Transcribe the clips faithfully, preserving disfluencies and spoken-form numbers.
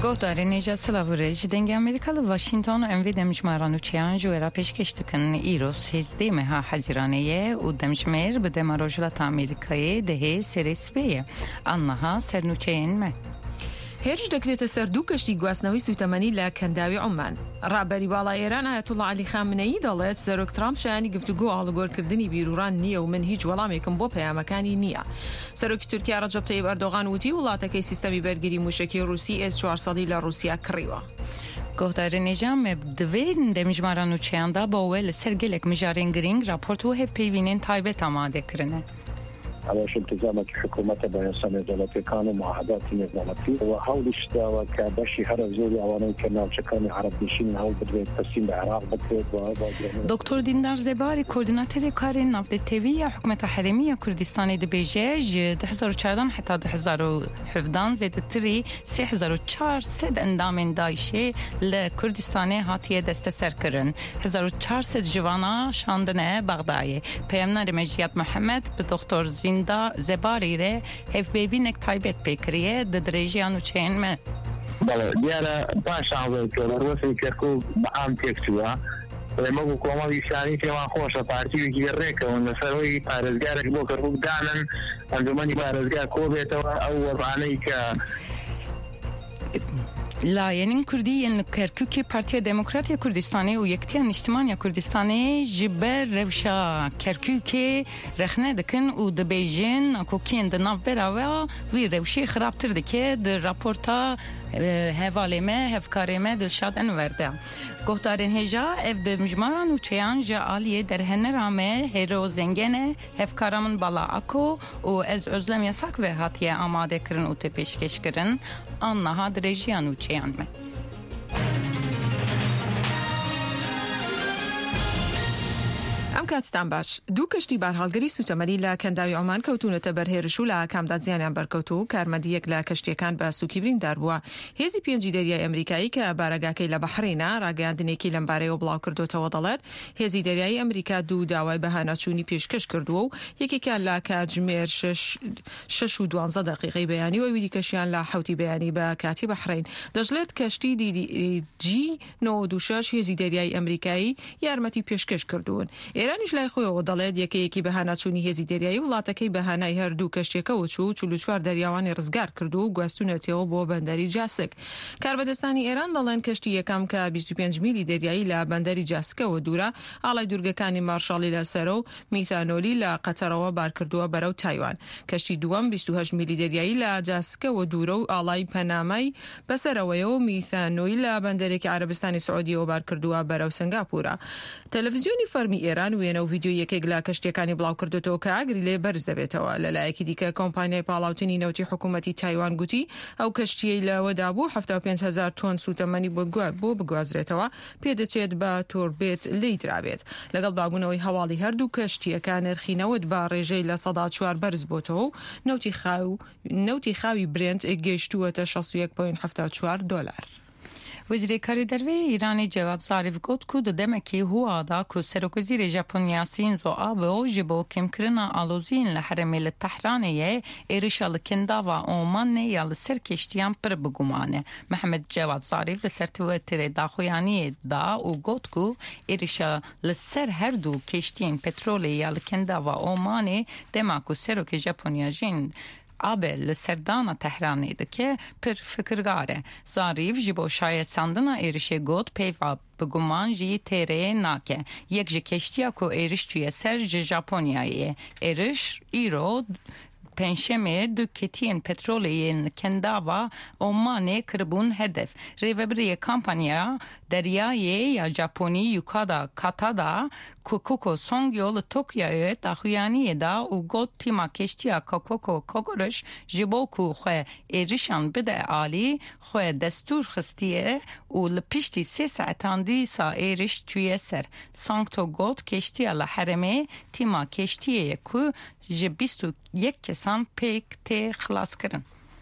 Gohdarên Nêja Silavûrê ji dengê Amerîka li Washington em vê demjmaranûçeyan ji wêra pêşkêş dikin îro sêzdeh meha hezîranê ye û demjimêr bi dema Rojhilata Amerîkayê dihê serê sibê ye. Anniha sernûçeyên me. هێرش دەکرێتە سەر دوو کەشتی گواستنەوەی سوتەمەنی لە کەنداوی عومان. ڕابەری باڵای ئێران ئایەتوڵا عەلی خامنەیی دەڵێت سەرۆک ترامپ شایانی گفتوگۆ ئاڵوگۆڕکردنی بیرۆران نییە و من هیچ وەڵامێکم بۆ پەیامەکانی نییە. سەرۆکی تورکیا ڕەجەب تەیب ئەردۆغان وتی وڵاتەکەی سیستەمی بەرگری موشکی رووسی ئێس چوارسەدی لە رووسیا کڕیوە. Gohdarên Nêja me divê demjmaranûçeyan da bawe li ser gelek mijarên giring raport û hevpeyvînên taybet amade kirine. على التزامات الحكومة بيان دولتي كانوا معاهدات نظامتي وحاول اشتاوا كبشي هرب زوري اواني كنا شكاني عرب بشين هاو بدوي تقسيم العراق بدوي دكتور دیندار زباری کوردیناتور کار نافتتوی حکومت حرمی کردستان دبیجه جد دو هزار و چهارده حتی دو هزار و هفده زیادتری سه هزار و چهارصد اندام داعش لکردستان هاتیه دست سر کردن. هزار و چهارصد جوانا شاندنه بغداد. پیامنر مجید محمد به دکتر زین دا زباری ره هفبیوینک تایبت بکریه ددرجیانو چین من. بله دیاره باش آوای که روسی کرکو با هم تکتوها لما بکوما بیشتری که من خوشا پارتی بگیر ریکه و نسروی پارزگارک بو کربوک دانن انجمانی پارزگار کو بیتا او وضعانی که لاینین کردی کرکوکی پارتی دموکراتی کردستانی و یکتیان اجتماعی کردستانی جبر روشا کرکوکی رخنه دکن و دبیجن کوکین دناف براوه وی روشی خرابتر دکه در راپورتا هوالی ما هفکاری ما دلشاد انورده. گفتارین هجا اف بمجمران و چیان جا آلیه در هنرامه هیرو زنگنه هفکارمون بالا اکو و از ازلم یساک و هاتیه آماده کرن و تپیشکش کرن آنها درجیان و چیان ما. ئەم کاتتان باش دوو کەشتی بارهەڵگەری سوتەمەنی لە کەنداوی عومان کەوتونەتە بەرهێرش و لە کامدا زیانیان بەرکەوتو و کارمەندیەک لە کەشتیەکان بە سووکی بریندار بووە. هێزی پێنجی دەریای ئەمریکایی کە بارەگاکەی لە بەحرینە ڕاگەیاندنێکی لەم بارەیەوە بڵاو کردوتەوە دەڵێت هێزی دەریایی ئەمریکا دوو داوای بەهانەچوونی پێشکەش کردووە و یەکێکیان لە کاتژمێر شەش و دوانزە دەقیقەی بەیانی و ئەوی دیکەشیان لە حوتی بەیانی بە کاتی بەحرین. دەژڵێت کەشتی جی نۆ دو شەش هێزی دەریایی ئەمریکایی یارمەتی پێشکەش کردوون. ئێرانیش لای خۆیەوە دەڵێت یەکەیەکی بەهانەچوونی هێزی دەریایی وڵاتەکەی بەهانای هەردوو کەشتێکەوە چوو چل و چوار دەریاوانی ڕزگار کردو و گواستونەتەوە بۆ بەندەری جاسک. کاربەدەستانی ئێران دەڵێن کەشتی یەکەم کە بیست و پێنج میلی دەریایی لە بەندەری جاسکەوە دوورە ئاڵای دوورگەکانی مارشاڵی لەسەرە و میثانۆلی لە قەتەرەوە بار کردووە بەرەو تایوان. کەشتی دووەم بیست و هەشت میلی دەریایی لە جاسکەوە دوورە و ئاڵای پەنامای بەسەرەوەیە و میثانۆلی لە بەندەرێکی عەرەبستانی سعودیەوە بار کردووە بەرەو سنگاپورە. تەلەڤیزیۆنی فەرمی ئێران وێنە و ڤیدیۆ یەکێک لە کەشتیەکانی بڵاو کردوتەوە کە ئاگری لێ بەرز دەبێتەوە. لەلایەکی دیکە کۆمپانیای پاڵاوتنی نەوتی حکوومەتی تایوان گوتی ئەو کەشتیەی لەوەدا بوو هەفتاد و پێنج هەزار تۆن سوتەمەنی بۆ بگوازرێتەوە پێدەچێت بە تۆربێت لی درابێت. لەگەڵ باگوونەوەی هەواڵی هەردوو کەشتیەکە نرخینەوەت بە ڕێژەی لە سەدا چوار بەرز بۆتەوە و نەوتی خاو نەوتی خاوی برنت گەیشتووەتە شەست و یەک کۆیڵ هەفتاد و چوار دۆلار. وزیر کاری دروی ایرانی جواد ظریف گفت که دمکی هوا دا که سرکوزیر ژاپنیا سینزو آبه و جبو کم کرنا آلوزین لحرمی لتحرانیه ایرشال کندا و اومان یا لسر کشتیان پر بگمانه. محمد جواد ظریف لسر تویتر داخویانی دا و گفت که ایرشال لسر هر دو کشتین پترولی یا لکندا و اومانه دمکو سرک ژاپنیا جین آبل لسردانا تهرانی دکه پر فکرگاره. ظریف جبو شاید سندنا ایرشه گود پیوا بگمان جی تیره ناکه. یک جی کشتیا کو ایرش توی سر جی ژاپنیایه. ایرش ایرو پنجشنبه دو کتین پترولیین کندا و عمان کربون هدف. ریوبری کمپانیا دریایی یا ژاپنی یوکادا کاتادا کوکوکو سونگ یول توکیو داخویانی دا و گوت تیما کشتیا کوکوکو کوگورش جبوکو خو ایرشان بده عالی خو دستور خستیه و لپشتی سه ساعتان دی سا ایرش توی سر سانکتو گوت کشتیا لحرمه تیما کشتیه کو جه بیست و یک کسان پیک تی خلاص کرن.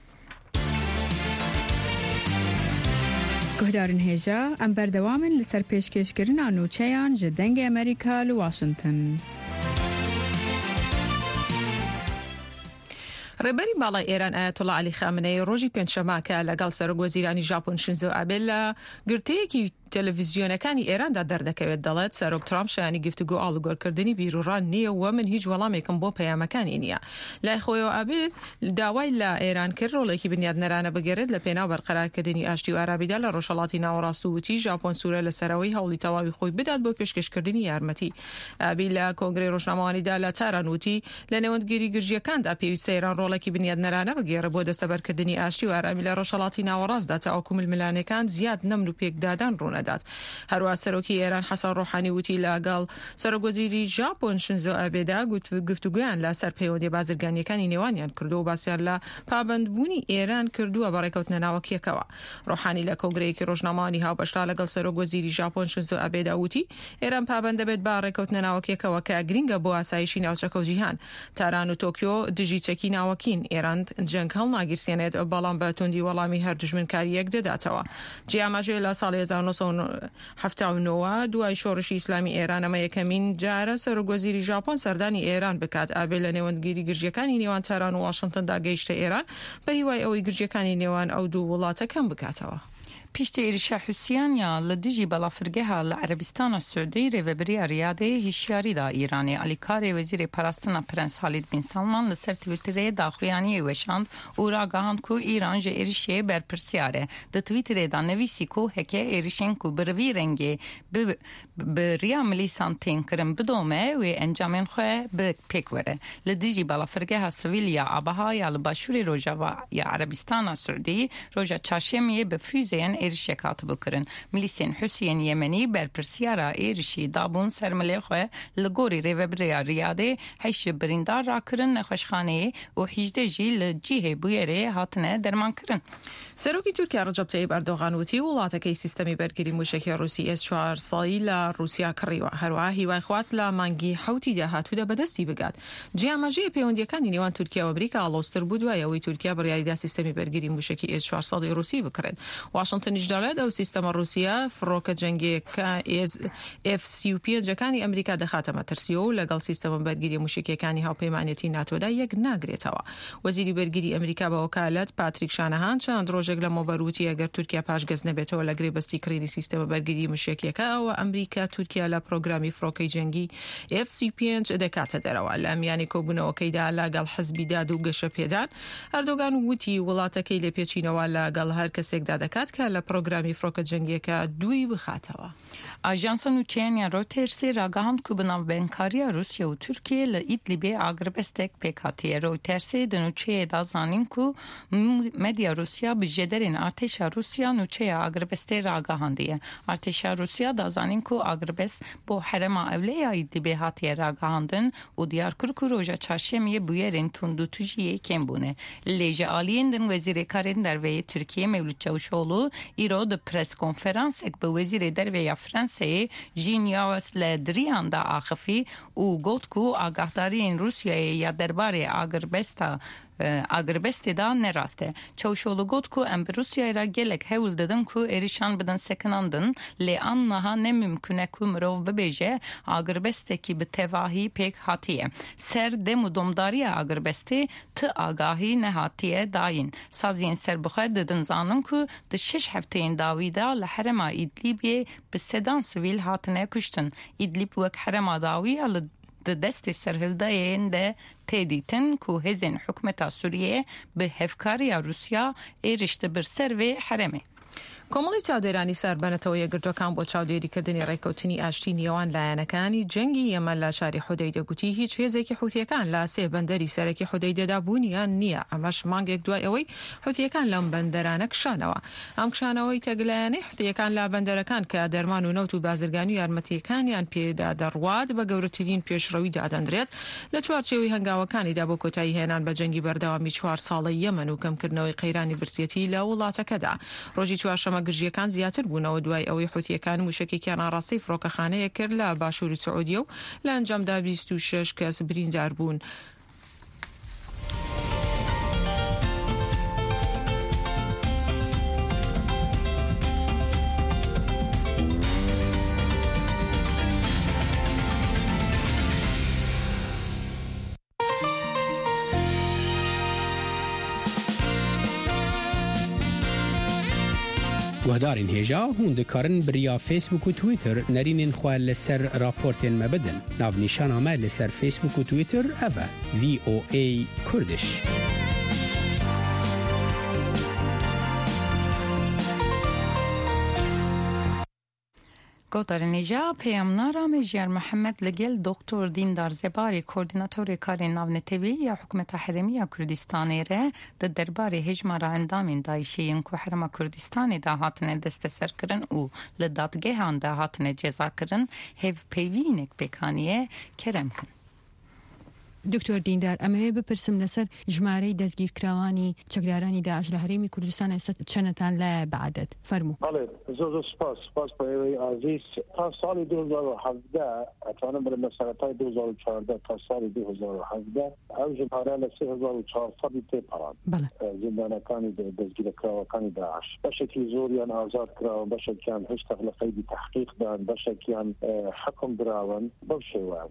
گهدارن هێژا ئەم بەردەوامن لەسەر پێشکەشکردنا نووچەیان ji dengê ئەمریکا لە واشنگتن. ڕێبەری باڵای ئێران ئایەتوڵا عەلی خامنەی ڕۆژی پێنجشەمماکە لەگەڵ سەرۆک وەزیرانی ژاپۆن شینزۆ ئابێ لە گرتەیەکی تەلەڤیزیۆنەکانی ئێراندا دەردەکەوێت دەڵێت سەرۆک ترامپ شایانی گفتوگۆ ئاڵوگۆڕکردنی بیرروڕان نییە و من هیچ وەڵامێکم بۆ پەیامەکانی نییە. لای خۆیەوە ئابێ داوای لە ئێران کرد ڕۆڵێکی بنیادنەرانە بگەڕێت لە پێناو بەرقەرارکردنی ئاشتی و ئارابیدا لە ڕۆژهەڵاتی ناوەڕاست و وتی ژاپۆن سوورە لەسەرەوەی هەوڵی تەواوی خۆی بدات بۆ پێشکەشکردنی یارمەتی. ئابی لە کۆنگرەی ڕۆژنامەوانیدا لە تاران وتی لە نێوەندگیری گرژیەکاندا پێویستە ئێران ڕۆڵێکی بنیادنەرانە بگێڕێت بۆ دەستەبەرکردنی ئاشتی و ئارامی لە ڕۆژهەڵاتی ناوەڕاستدا تا ئەو ململانەکان زیاد نەمن و پێکدادان ڕوونەدات. هەروە سەرۆکی ئێران حەسەن ڕۆحانی وتی لەگەڵ سەرۆک وەزیری ژاپۆن شینزۆ ئابێدا گفتوگویان لەسەر پەیوەندی بازرگانیەکانی نێوانیان کردو و باسییان لە پابەندبوونی ئێران کردووە بە ڕێکەوتنە ناوەکیەکەوە. ڕۆحانی لە کۆنگرەیەکی ڕۆژنامەوانی هاوبەشدا لەگەڵ سەرۆک وەزیری ژاپۆن شینزۆ ئابێدا وتی ئێران پابەند دەبێت با ڕێکەوتنە ناوەکیەکەوە کە گرینگە بۆ ئاسایشی ناوچەکە و جیهان. تاران و تۆکیۆ دژی چەکی ناوەکین. ئێران جەنگ هەڵ ناگیرسێنێت بەڵام بە توندی وەڵامی هەر دژمنکاری یەک دەداتەوە. جیاماژێ لە ساڵی هەزار و نۆ سەد و هەفتاد و نۆ دوای شۆڕشی ئیسلامی ئێرانەمە یەکەمین جارە سەرۆک وەزیری ژاپۆن سەردانی ئێران بکات. ئابێ لە نێوەندگیری گرژیەکانی نێوان تاران و واشنگتندا گەیشتە ئێران بە هیوای ئەوەی گرژیەکانی نێوان ئەو دوو وڵاتە کەم بکاتەوە. پیشتە ئێریشا حوسیانیا لە دژی بەڵافرگەها لە عەرەبیستانە سوودی ڕێڤەبەریە ریادەیە هیشیاریدا ئیرانی ئەلیکارێ وەزیرێ پاراستنا پرنس خالید بن سەڵمان لەسەر تویترێ داخویانی وێشاند و ڕاگەهاند ku ئیران ji êrişê berpirsiyar e. Di Twitterê nivîsî ku heke êrişên ku bi rivî rengê bi riya milîsan tên kirin bidome wê encamên xwe bi pêk were. Li dijî balafirgeha sivîl ya Abahaya li başûrê Rojava ya Erebistana Suudî roja çarşemiyê bi füzeyên êrişek hatibû kirin. Milîsên Husiyên Yemenî berpirsiyara êrişî dabûn ser milê xwe li gorî rêveberiya Riyadê heşt ji birîndar rakirin nexweşxaneyê û hîjdeh jî li cihê bûyerê hatine derman kirin. سەرۆکی تورکیا ڕەجەب تەیب ئەردۆغان وتی وڵاتەکەی سیستەمی بەرگری موشکی ڕووسی ئێس چوار ساڵی لە رووسیا کڕیوە. هەروەها هیوای خواست لە مانگی حوتی داهاتوودا بەدەستی بگات. جیاماژەیە پەیوەندیەکانی نێوان تورکیا و ئەمریکا ئاڵۆزتر بوو دوایەوەی تورکیا بڕیاریدا سیستەمی بەرگری موشکی ئێس چوار ساڵی ڕووسی بکرێت. واشنگتنیش دەڵێت ئەو سیستەمە رووسیا فڕۆکە جەنگیەکە ئێف سی و پێنجەکانی ئەمریکا دەخاتە مەترسیەوە و لەگەڵ سیستەمە بەرگری موشکیەکانی هاوپەیمانێتی ناتۆدا یەک ناگرێتەوە. وەزیری بەرگری ئەمریکا بە وەکالەت پاتریک شانەهان چەند ڕۆژێک لە مۆبەروتی ئەگەر تورکیا پاشگەز نەبێتەوە لە گرێبەستی کڕینی سیستەمە بەرگری موشکیەکە ئەوە ئەمریکا تورکیا لە پرۆگرامی فڕۆکەی جەنگی ئێف سی و پێنج دەکاتە دەرەوە. لە ئەمیانی کۆبوونەوەکەیدا لەگەڵ حەزبی داد و گەشە پێدان ئەردۆغان وتی وڵاتەکەی لێ پێچینەوە لەگەڵ هەر کەسێکدا دەکات کە لە پرۆگرامی فڕۆکە جەنگیەکە دووی بخاتەوە. Ajansa nûçeyên Reutersê ragihand ku bi navbênkariya Rusya û Tirkiye li Îdlibê agrbestek pêk hatiye. Reutersê di nûçeyê da zanîn ku medya Rusya bi jêderên artêşa Rusya nûçeya agrbestê ragihandiye. Artêşa Rusya da zanîn ku agrbest bo herema Ewleya Îdlibê hatiye ragihandin û diyar kir ku roja çarşemiyê bûyerên tund û tujiyê kêm bûne. Lê ji aliyên din Wezîrê Karên Derveyê Tirkiye Mevlût Çavuşoğlu îro di preskonferansek bi Wezîrê Derveya Fransayê jîn yawas li diriyan da axivî û got ku agahdariên Rusyayê ya derbarê agrbesta agrbestê da nerast e. Çavuşoğlu got ku em bi Rusyayê ra gelek hewl didin ku êrişan bidin sekinandin lê an niha ne mümkün e ku mirov bibêje agrbestekî bi tevahî pêk hatiye. Ser dem û domdariya agrbestê ti agahî nehatiye dayîn. Saziyên serbixwe didin zanin ku di şeş hefteyên dawî da li herema Îdlibê bi sedan sivîl hatine kuştin. Îdlib wek herema dawî li di destê serhildeyên de tê dîtin ku hêzên hikûmeta Sûriyê bi hevkariya Rusya êriş dibir ser vê heremê. کۆمەڵی چاودێرانی سەربەنەتەوە یەکگرتوەکان بۆ چاودێریکردنی ڕێککەوتنی ئاشتی نێوان لایەنەکانی جەنگی ئێمە لە شاری حودەیدە گوتی هیچ هێزێکی حوتیەکان لە سێ بەندەری سەرەکی حودەیدەدا بوونیان نییە. ئەمەش مانگێک دوای ئەوەی حوتیەکان لەم بەندەرانە کشانەوە. ئەم کشانەوەی تەگلایەنەی حوتیەکان لە بەندەرەکان کە دەرمان و نەوت و بازرگانی و یارمەتیەکانیان پێدا دەڕوات بە گەورەترین پێشڕەوی دادەنرێت لە چوارچێوەی هەنگاوەکانیدا بۆ کۆتایی هێنان بە جەنگی بەردەوامی چوار ساڵەی یەمەن و کەمکردنەوەی قەیرانی برسێتی لە وڵاتەکەدا. ڕۆژی چوارشەمە گرژیەکان زیاتر بوونەوە دوای ئەوەی حوتیەکان موشکێکیان ئاڕاستی فڕۆکەخانەیە کرد لە باشووری سعودیە و لە ئەنجامدا بیست و شەش کەس بریندار بوون. گهدارین هجا هون دکارن بریا فیسبوک و تویتر نرینین خواه لسر راپورتین مبدن. ناو نشان آمد لسر فیسبوک و تویتر اوه وی او ای کردش. گوتر نیجا پیامنارا مجیر محمد لگل دکتر دیندار زباری کوردیناتور کار ناونتوی یا حکومت حرمی کردستانی ره در درباره هجمارا اندامین دایشین که حرم کردستانی ده هاتن دست سر کرن و لدادگه هان ده هاتن جزا کرن هف پیوینک بکانیه کرم کن. دکتر دیندار اما بپرسم لسر جماره دزگیر کراوانی چکدارانی داعش لحرمی کردستان است چندتان لا بعدد فرمو. بله زوزو سپاس سپاس برای عزیز تا سال دو هزار و هفده اتوانم برای مسئله‌های دو هزار و چهارده تا سال دو هزار و هفده او جماره لسه هزار و چهارصد تپران زندانکانی دزگیر کراوانی داعش بشکی زوریان آزاد کراون بشکیان هشت تغلقی تحقیق دان بشکیان حکم دراون بوشوان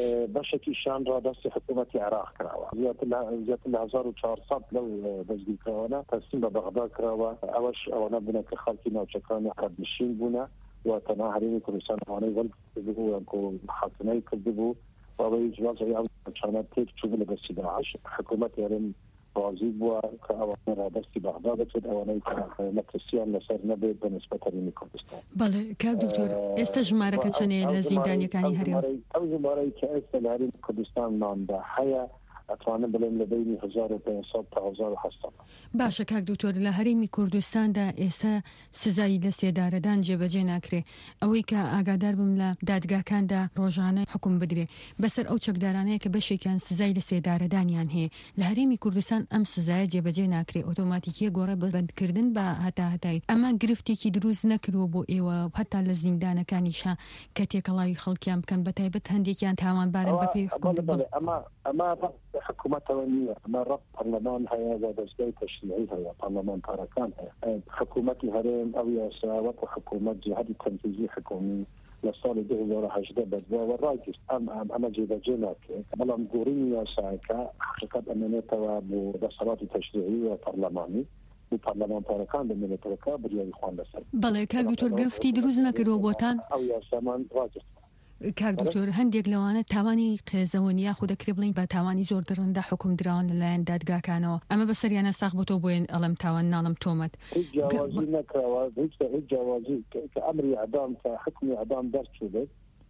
بشکی شان را دست حکومت عراق کراوه زیادت ال هزار و چهارصد لو دزگیر کراونه تسلیم به بغداد کراوه اوش اوانه بونه که خلقی نوچکان عرب نشین بونه و تنها حریم کردستان اوانه ولد کرده بو و محاکمه کرده بو و اوی جواز ای چانه تیک چوبه لبسی داعش حکومت یارم بازی بو که اوانه را دستی بغداد کرد اوانه که مترسیان لسر نبید به نسبت حریم کردستان. بله که دکتر استجماره که چنه لزیندانی کنی حریم؟ او جماره که است لحریم کردستان نامده حیا اتوانم بلیم لبینی هزار و پینصد تا هزار و هشتصد. باشه که دکتر لحرمی کردستان دا ایسا سزایی لسی داردان جبجه نکره اوی که آگادار بملا دادگاه کن دا روزانه حکم بدره بسر او چکدارانه که بشه کن سزایی لسی داردان یان هی لحرمی کردستان ام سزایی جبجه نکره اوتوماتیکی گوره بند کردن با حتا حتای اما گرفتی که دروز نکرو بو ایوا حتا لزیندان کانیشا کتیک الله خلقیان بکن بتایبت هندی کن تاوان بارن بپی حکم بله اما اما حکومت ونیه اما رب پارلمان هیا و دستگاه تشریعی هیا پارلمان تارکان هیا حکومتی هرم او یاسا و حکومت جهادی تنفیزی حکومی لسال دو هزار و هجده بدوا و راجست ام ام اما جیبه جناک بلام گورین یاسا که حقیقت امنیت و بسالات تشریعی و پارلمانی و پارلمان تارکان بمینه ترکا بریاری خوان لسل بله که دکتر گرفتی دروز نکرو بوتان او یاسا من راجست کاک دکتر هندێک لەوانە تاوانی قێزەوەنیا خودە کرێ بڵین بە تاوانی زۆر درڕندا حکوم درراون لەلایەن دادگاکانەوە ئەمە بەسەریانە ساغ بۆ تۆ بۆیان ئەڵم تاوان ناڵم تۆمەت جیاوازی نەکراوە هیچ جیاوازی کە ئەمری عدام کە حکمی عدام دەرچوو بێت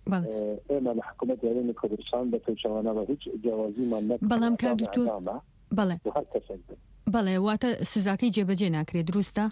ئێمە لە حکومەت یارێنی کوردستان بە پێچەوانەوە هیچ جیاوازیمان نەکرا بەڵام کاک دکتۆر بەڵێ بەڵێ واتە سزاکەی جێبەجێ ناکرێت دروستە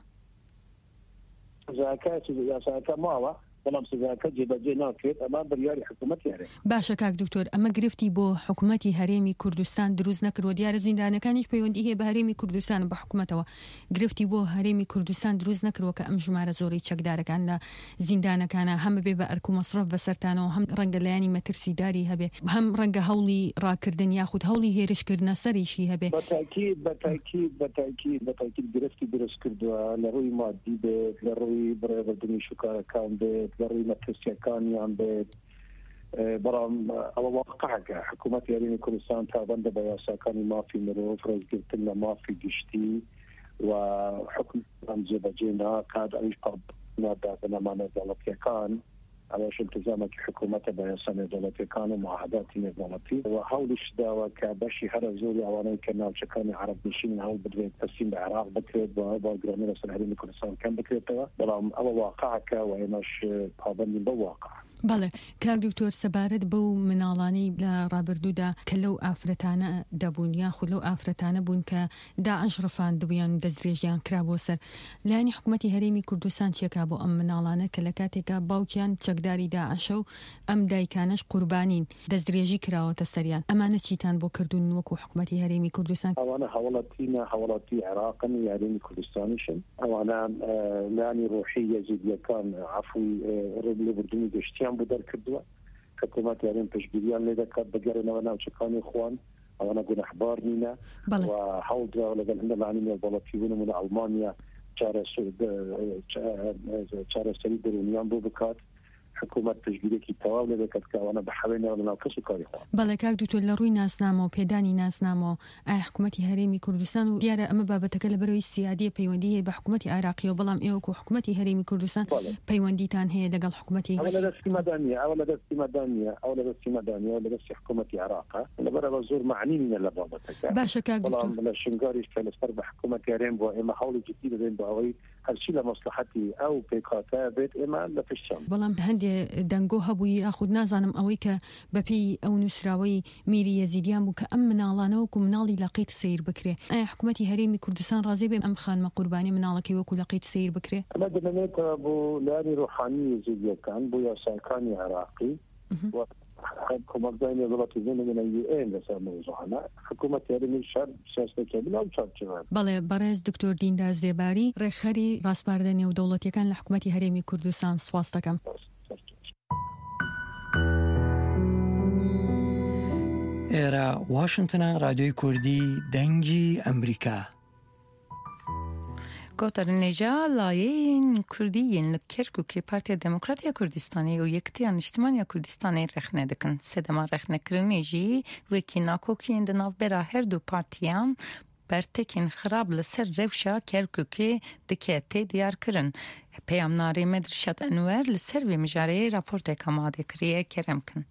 سزاکە یاساکە ماوە بەڵام سزاکە جێبەجێ ناکرێت ئەمە بڕیاری حکومەت یارێ باشە کاک دکتۆر ئەمە گرفتی بۆ حکوومەتی هەرێمی کوردستان دروست نەکردوە دیارە زیندانەکانیش پەیوەندی هەیە بە هەرێمی کوردستان بە حکوومەتەوە گرفتی بۆ هەرێمی کوردستان دروست نەکردوە کە ئەم ژمارە زۆری چەکدارەکان لە زیندانەکانە هەمە بێ بە ئەرک و مەسرف بەسەرتانەوە هەم ڕەنگە لایانی مەترسیداری هەبێ هەم ڕەنگە هەوڵی ڕاکردن یاخود هەوڵی هێرشکردنە سەریشی هەبێ بەتاکید بەتاکید بەتاکید بەتاکید گرفتی دروست کردووە لە ڕووی مادی بێت لە ڕووی بڕێوەبردننی شوکارەکان بێت لە ڕووی مەترسیەکانیان بێت بەڵام ئەوە واقعەکە حکوومەت یارینی کوردستان پابەندە بە یاساکانی مافی مرۆڤ ڕێزگرتن لە مافی گشتی و حکم جێبەجێ ناکات ئەویش پابەندە بە نەمانە دەوڵەتیەکان ئەوەش التزامێکی حکوومەتە بە یاسا نێودەوڵەتیەکان و معاهداتی نێودەوڵەتی و هەوڵیش داوە کە بەشی هەرە زۆری ئەوانەی کە ناوچەکانی عەرب نشین هەوڵ بدرێت تەسلیم بە عێراق بکرێت بۆ بەڵگرانی لەسەر هەرێمی کوردستان کەم بکرێتەوە بەڵام ئەوە واقعەکە و ئێمەش پابەندین بە واقع بەڵێ کاک دکتۆر سەبارەت بەو مناڵانەی لە ڕابردوودا کە لەو ئافرەتانە دەبوون یاخود لەو ئافرەتانە بوون کە داعش ڕفاندبوویان دەستدرێژیان کرا بۆ سەر لایەنی حکوومەتی هەرێمی کوردستان چێکا بۆ ئەم مناڵانە کە لە کاتێکا باوکیان چەکداری داعشە و ئەم دایکانەش قوربانین دەستدرێژی کراوەتە سەریان ئەمانە چیتان بۆ کردوون وەکو حکوومەتی هەرێمی کوردستان ئەوانە هەوڵەتینە هەوڵەتی عێراقن و یارێمی کوردستانیشن ئەوانە لایەنی ڕۆحی یەزیدیەکان عەفوی ڕێبردننی گەشتیان بۆ دەرکردووە حکوومەت یارێن پشتگیریان لێ دەکات بەگەڕێنەوە ناوچەکانی خۆیان ئەوانە گونەحبار نینە و هەوڵ دراوە لەگەڵ هەندێک لایەنی نێودەوڵەتی بوون لە ئەڵمانیا چارەسەری دەرونیان بۆ بکات حکومت تجدیدێکی تەواو لێ دەکات کە ئەوانە بە حەوێنەوە لەناو کەس و کاری خۆیان. بەڵێ کاک دوکتۆر لە ڕووی ناسنامە و پێدانی ناسنامە ئایا حکوومەتی هەرێمی کوردستان و دیارە ئەمە بابەتەکە لە بەرەوەی سیادی پەیوەندی هەیە بە حکوومەتی عێراقیەوە بەڵام ئێوەکو حکوومەتی هەرێمی کوردستان پەیوەندیتان هەیە لەگەڵ حکوومەتی ئەوە لە دەستی مەدانیە ئەوە لە دەستی مەدانیە ئەوە لە دەستی مەدانیە و لە دەستی حکوومەتی عێراقە لەبەرەوە زۆر معنی نینە لە بابەتەکە. باشە کاک دوکتۆر بەڵام لە شنگاریش کە لەسەر بە حکوومەتی هەرێم بۆ ئێمە هەوڵی جدی دەدەین بۆ ئەوەی هەرچی لە مەسلحەتی ئەو پێکهاتە بێت ئێمە لە پشتیان. بەڵام هەندێ دەنگۆ هەبووی یاخود نازانم ئەوەی کە بەپێی ئەو نووسراوەی میری یەزیدیان بوو کە ئەم مناڵانە وەکو مناڵی لەقیت سیر بکرێ. ئایا حکوومەتی هەرێمی کوردستان ڕازێ بێ ئەم خانمە قوربانی مناڵەکەی وەکو لەقیت سیر بکرێ؟ ئەمە دەمێتەوە بۆ لاری ڕوحانی یەزیدیەکان بۆ یاساکانی عێراقی کۆمەکدانی وڵاتی زمینە یو ئێن لەسەر مەوزوعانە حکوومەتی هەرێمی شار سیاسەتەکە بناو چارچێوە. بەڵێ بەڕێز دکتۆر دیندار زێباری ڕێکخەری ڕاستپاردە نێودەوڵەتیەکان لە حکوومەتی هەرێمی کوردستان سواس دەکەم. ئێرە واشنگتنە رادیۆی کوردی دەنگی ئەمریکا. گۆتەرنێژا لایەن کوردیین لە کێرکووکی پارتیا دموکراتیا کوردستانی و یەکتیان نیشتیمانیا کوردستانی ڕێخنە دەکەن. سێدەما ڕێخنەکردنێژی وەکی ناکۆکیین دە ناوبەرا هەردوو پارتیان بەرتێکین خراپ لەسەر رێوشا کێرکووکێ دکێت تێ دیارکردن. پەیامنارێ مەدرشەت ئەنوەر لەسەر وێ مژارەیە راپۆرتێک ئامادەکریە کەرەمکن.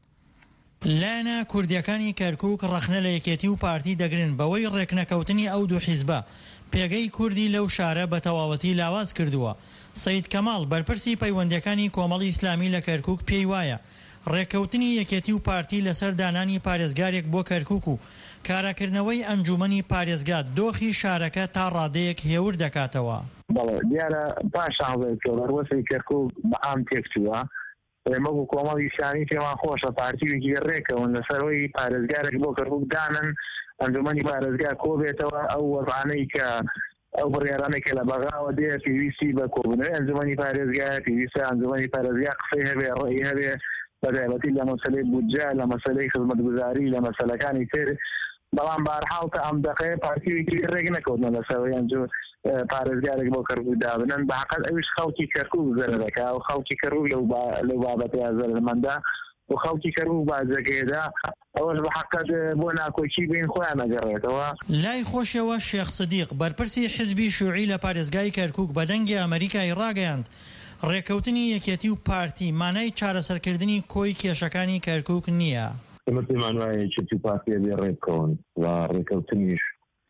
لایەنە کوردیەکانی کەرکووک ڕەخنە لە یەکێتی و پارتی دەگرن بەوەی ڕێکنەکەوتنی ئەو دوو حیزبە پێگەی کوردی لەو شارە بە تەواوەتی لاواز کردووە. سەید کەماڵ بەرپرسی پەیوەندیەکانی کۆمەڵی ئیسلامی لە کەرکووک پێی وایە ڕێکەوتنی یەکێتی و پارتی لەسەر دانانی پارێزگارێک بۆ کەرکووک و کاراکردنەوەی ئەنجومەنی پارێزگات دۆخی شارەکە تا ڕادەیەک هێور دەکاتەوە. بەڵێ دیارە باش ئاڵێکۆڵەروەسی کەرکووک بە ئام تێکچووە ئێمە بوو کۆمەڵی ئیسلامی پێمان خۆشە پارتیوێکی ڕێکەون لەسەرەوەی پارێزگارێک بۆ کەرکووک دانن ئەنجومەنی پارێزگار کۆبێتەوە ئەو وەزعانەی کە ئەو بڕیارانێک کە لە بەغاوە دێ پێویستی بە کۆبوونەوەی ئەنجومەنی پارێزگار پێویستە ئەنجومەنی پارێزگار قسەی هەبێ ڕێی هەبێ بەتایبەتی لە مەسەلەی بودجە لە مەسەلەی خزمەتگوزاری لە مەسەلەکانی تر. بەڵام بەهەرحاڵ کە ئەم دەقەیە پارتیوێکی ڕێک نەکەوتنە لەسەرەوەی ئەنجوم پارێزگارێک بۆ کەرکووک دابنن بەحەقەت ئەویش خەڵکی کەرکووک زەرەر دەکات و خەڵکی کەرکووک لەو بابەتەیە زەرمەندە و خەڵکی کەرکووک بازەکەیدا ئەوەش بەحەقەت بۆ ناکۆچی بین خۆیان ئەگەڕێتەوە. لای خۆشەوە شێخ سدیق بەرپرسی حیزبی شیوعی لە پارێزگای کەرکووک بە دەنگی ئەمریکای ڕاگەیاند ڕێکەوتنی یەکێتی و پارتی مانای چارەسەرکردنی کۆی کێشەکانی کەرکووک نییە. ئێمە پێمان وایە یەکێتی و پارتیە بێ ڕێکەوەن و ڕێکەوتنیش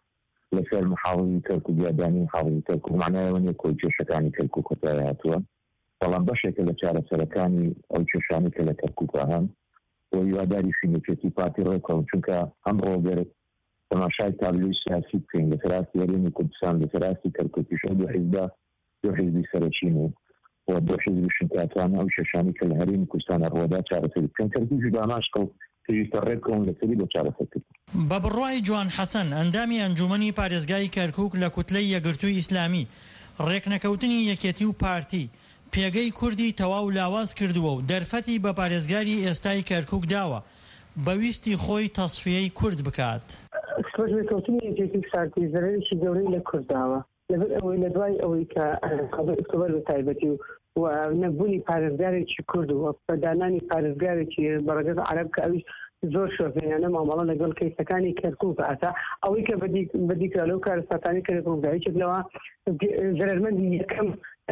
لەسەر محاوڵی کەرکووک یادانی محاوڵی کەرکووک معنایەوە نیە کۆی کێشەکانی کەرکووک کۆتایی هاتووە بەڵام بەشێکە لە چارەسەرەکانی ئەو کێشانی کە لە کەرکووکە هەن بۆ هیواداری یەکێتی پارتی ڕێکەوەن چونکە ئەمڕۆ بێت تەماشای تابلۆی سیاسی بکەین لە سەراستی هەرێمی کوردستان لە سەراستی کەرکووکیش ئەو دوو حیزبە دوو حیزبی سەرەکین و و دوو حیزبی شنکاتوانە ئەو شەشانی کە لە هەرێمی کوردستانە ڕۆدا چارەسەری بکەن کەرکووکی باماشکە و پێویستە ڕێکەوەن لەسەری بۆ چارەسەرکردن. بە بڕوای جوان حەسەن ئەندامی ئەنجومەنی پارێزگای کەرکووک لە کوتلەی یەکگرتووی ئیسلامی ڕێکنەکەوتنی یەکێتی و پارتی پێگەی کوردی تەواو لاواز کردووە و دەرفەتی بە پارێزگاری ئێستای کەرکووک داوە بەویستی خۆی تەصفیەی کورد بکات. ڕێکەوتنی یەکێتی پارتی زەرەرێکی گەورەی لە کورداوە لەبەر ئەوەی لە دوای ئەوەی کە ئۆکتۆبەر بە تایبەتی و نەبوونی پارێزگارێکی کورد و بەدانانی پارێزگارێکی بەڕێگەز عەرەب کە ئەویش زۆر شۆفێنانە مامەڵە لەگەڵ کەیسەکانی کەرکووک ئاتا ئەوەی کە بەدیکرا لەو کارەساتانی کەرکووکدایکێک لەوە زەرەرمەندی یەکەم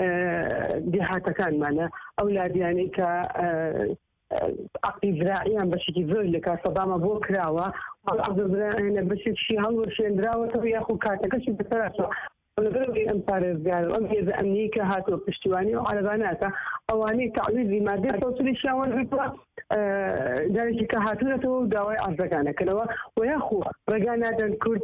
دێهاتەکانمانە ئەو لادیانەی کە عەقدی زراعیان بەشێکی زۆر لە کارسەدامە بۆ کراوە بەشێکی هەڵوەشێنراوەتەوە یاخود کاتەکەشی بەسەراتەوە لەبەرەوەی ئەم پارێزگار ئەم هێزە ئەمنیی کە هاتووە پشتیوانی و عەرەباناتە ئەوانەی تەعویزی مادەی تەوسڵیشیان وەرگرتووە جارێکی کە هاتوونەتەوە و داوای ئەرزەکانەکەنەوە و یاخۆ ڕێگا نادەن کورد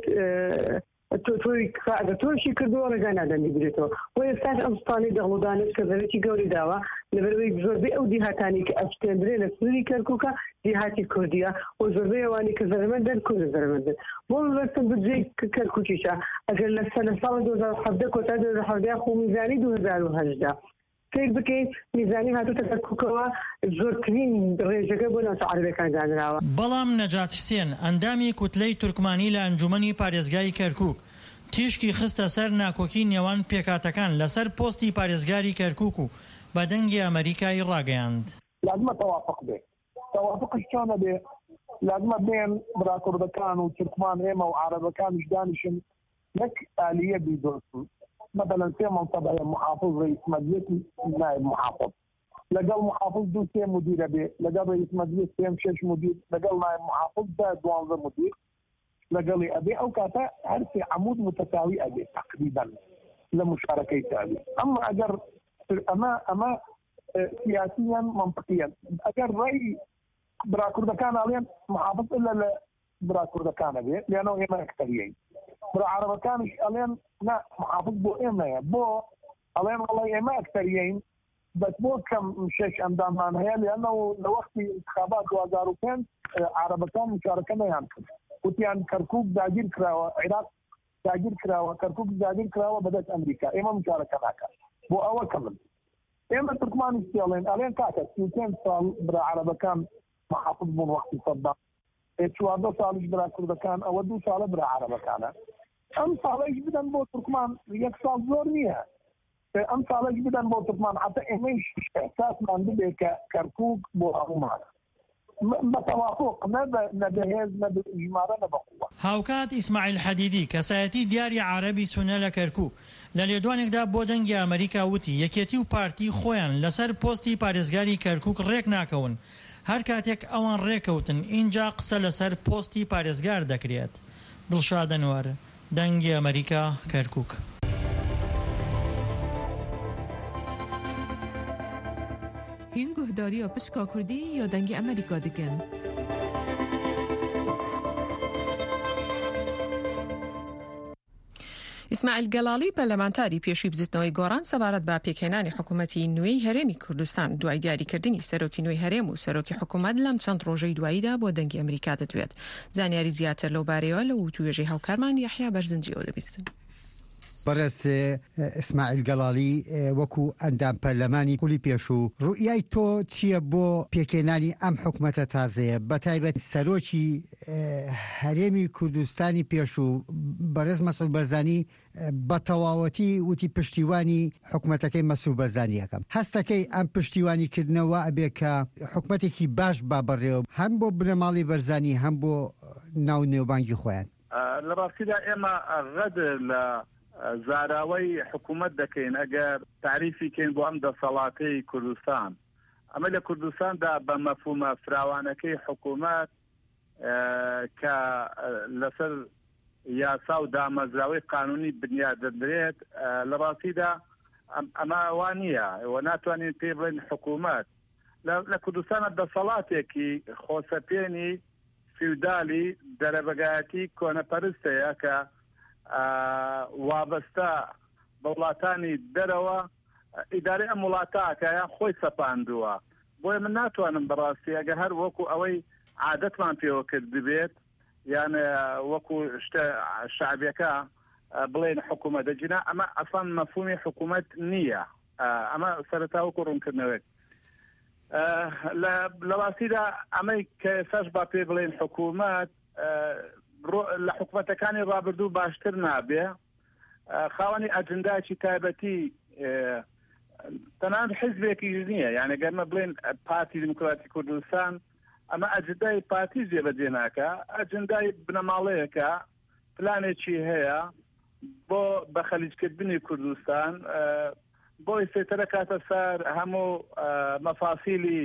تۆی ئەگە تۆشی کردووە ڕێگا نادەن بیگرێتەوە و ئێستاش ئەم ستانی دەغڵودانش کە زەرێکی گەوری داوە لەبەرەوەی زۆربەی ئەو دیهاتانی کە ئەشتێنرێ لە سنووری کەرکووکە دیهاتی کوردیە و زۆربەی ئەوانی کە زەرمەندن کورد زەرمەندن بۆ بەستن بجێی کەرکووکیشە ئەگەر لە سەر ساڵی دوو هەزار و حەڤدە کۆتا دوو هەزار و حەڤدە خۆ میزانی دوو هەزار و هەژدە فکر بکەین میزانی هاتووتە کەرکووکەوە زۆرترین ڕێژەکە بۆ ناوچە عەرەبیەکان دانراوە. بەڵام نەجات حسێن ئەندامی کوتلەی تورکمانی لە ئەنجومەنی پارێزگای کەرکووک تیشکی خستە سەر ناکۆکی نێوان پێکاتەکان لەسەر پۆستی پارێزگاری کەرکووک و بە دەنگی ئەمریکای ڕاگەیاند. لازم توافق به توافق شلون به لازم بين برا كردستان وتركمان ايما وعربكان دانشن لك آلية بيدرسوا مثلا في منطقة محافظ رئيس مجلس نائب محافظ لقال محافظ دو سيم مدير به لقال رئيس مجلس سيم شش مدير لقال نائب محافظ ده دوانزر مدير لقال أبي أو كاتا هرسي عمود متساوي أبي تقريبا لمشاركة تالي أما أجر أما أما سياسيا منطقيا أجر رأي برا كردستان عليهم محافظ إلا برا كردستان به لأنه إما أكثريين برا عربكان عليهم لا محافظ بو إما بو عليهم والله إما أكثريين بس بو كم شش أندام هي لأنه لوقت انتخابات دو هزار وخمسة عربكان مشاركة ما يمكن وتيان كركوك داجير كراوة عراق داجير كراوة كركوك داجير كراوة بدأت أمريكا إما مشاركة معك بو أول كمل إما تركمان استيالين عليهم كاتا سنتين صال برا عربكان محافظ بون وقت صدام شوارده سالش برا كردستان أو دو سال برا عربكان أم سالش بدن بو تركمان يك سال زور نيها أم سالش بدن بو تركمان حتى إيش إحساس من دبي كركوك بو أمار بتوافق ما نجهز ما بإجمالا ما بقوة. هاوكات إسماعيل حديدي كسياتي دياري عربي سنة لكركوك لليدوانك دا بودنجي أمريكا وتي يكيتي و بارتي خويان لسر بوستي بارزگاري كركوك ريك ناكون هر کاتێک ئەوان ڕێکەوتن اینجا قسە لەسەر پۆستی پارێزگار دەکرێت. دڵشاد ئەنوار دەنگی ئەمریکا کەرکووک. هین گوهداری و پشکا کوردی یا دەنگی ئەمریکا دەکەن. ئیسماعیل گەلاڵی پەرلەمانتاری پێشووی بزیتنەوەی گۆڕان سەبارەت بە پێکهێنانی حکوومەتی نوێی هەرێمی کوردستان دوای دیاریکردنی سەرۆکی نوێی هەرێم و سەرۆکی حکوومەت لەم چەند ڕۆژەی دواییدا بۆ دەنگی ئەمریکا دەدوێت. زانیاری زیاتر لەو بارەیەوە لە وتوێژەی هاوکارمان یەحیا بەرزنجیەوە دەبیستن. بەڕێز ئیسماعیل گەلاڵی وەکو ئەندام پەرلەمانی قوڵی پێشوو ڕوئیای تۆ چییە بۆ پێکهێنانی ئەم حکوومەتە تازەیە بەتایبەت سەرۆکی هەرێمی کوردستانی پێشوو بەڕێز مەسعود بەرزانی بە تەواوەتی وتی پشتیوانی حکوومەتەکەی مەسعود بەرزانی یەکەم هەستەکەی ئەم پشتیوانیکردنەوە ئەبێ کە حکوومەتێکی باش با بەڕێوە هەم بۆ بنەماڵی بەرزانی هەم بۆ ناو نێوبانگی خۆیان لە ڕاستیدا ئێمە غەد لە زاراوەی حکوومەت دەکەین ئەگەر تعریفی کەین بۆ ئەم دەسەڵاتەی کوردستان ئەمە لە کوردستاندا بە مەفهومە فراوانەکەی حکوومەت کە لەسەر یاسا و دامەزراوەی قانونی بنیاد دەدرێت لە ڕاستیدا ئەمە وان نییە و ناتوانین پێ بڵێن حکوومەت لە کوردستانە دەسەڵاتێکی خۆسەپێنی فیودالی دەرەبەگایەتی کۆنەپەرستەیە کە وابەستە بە وڵاتانی دەرەوە ئیدارەی ئەم وڵاتاکەیان خۆی سەپاندووە بۆیە من ناتوانم بەڕاستی ئەگەر هەر وەکو ئەوەی عادەتمان پێوە کرد ببێت یان وەکو شتە شعبیەکە بڵێن حکوومەت دەجینا ئەمە ئەسڵان مەفهومی حکوومەت نییە ئەمە سەرەتا وەکو ڕوونکردنەوەی لە ڕاستیدا ئەمەی کە ئێساش با پێ بڵێن حکوومەت لە حکوومەتەکانی ڕابردوو باشتر نابێ خاوەنی ئەجندایکی تایبەتی تەنانەت حیزبێکی نییە یعنی گەرمە بڵێن پارتی دیموکراتی کوردستان ئەمە ئەجندای پارتی جێبەجێ ناکە ئەجندای بنەماڵەیەکە پلانێکی هەیە بۆ بە خەلیجکردنی کوردستان بۆی سێتەرە کاتە سەر هەموو مەفاسیلی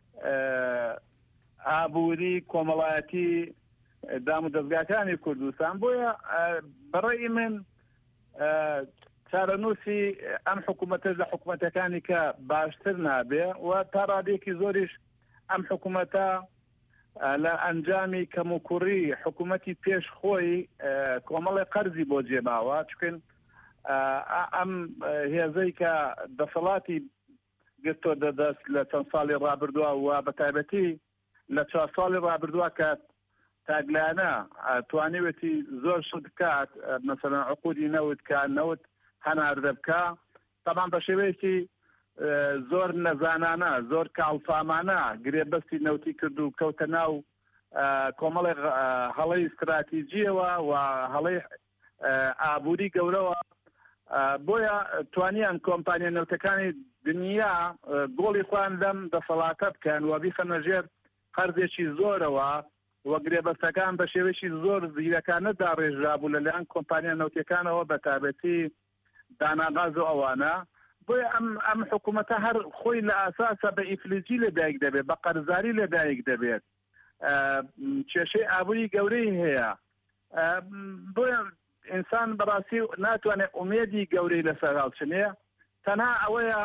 ئابووری کۆمەڵایەتی دام و دەستگاکانی کوردستان بۆیە بەڕێی من چارەنووسی ئەم حکوومەتە لە حکوومەتەکانی کە باشتر نابێ و تا ڕادێکی زۆریش ئەم حکوومەتە لە ئەنجامی کەموکوڕی حکوومەتی پێش خۆی کۆمەڵی قەرزی بۆ جێماوە چکن ئەم هێزەی کە دەسەڵاتی گرتۆ دەدەست لە چەند ساڵی ڕابردووە و بە تایبەتی لە چوار ساڵی ڕابردووە کە تاگلانە توانیوێتی زۆر شت بکات مەسەلەن عقودی نەوت کە نەوت هەناردە بکە تەمان بە شێوەیەکی زۆر نەزانانە زۆر کاڵفامانە گرێبەستی نەوتی کرد و کەوتە ناو کۆمەڵی هەڵەی استراتیجیەوە و هەڵەی ئابووری گەورەوە بۆیە توانیان کۆمپانیا نەوتەکانی دنیا گۆڵی خوان لەم دەسەڵاتە بکەن و بیخەنە ژێر قەرزێکی زۆرەوە وە گرێبەستەکان بە شێوەیەکی زۆر زیرەکانەدا ڕێژرابوو لەلایەن کۆمپانیا نەوتەکانەوە بە تایبەتی داناغاز و ئەوانە بۆیە ئەم ئەم حکوومەتە هەر خۆی لە ئاساسە بە ئیفلیجی لەدایک دەبێت بە قەرزاری لەدایک دەبێت کێشەی ئابووری گەورەی هەیە بۆیە ئینسان بەڕاستی ناتوانێت ئومێدی گەورەی لەسەر هەڵچنێ تەنها ئەوەیە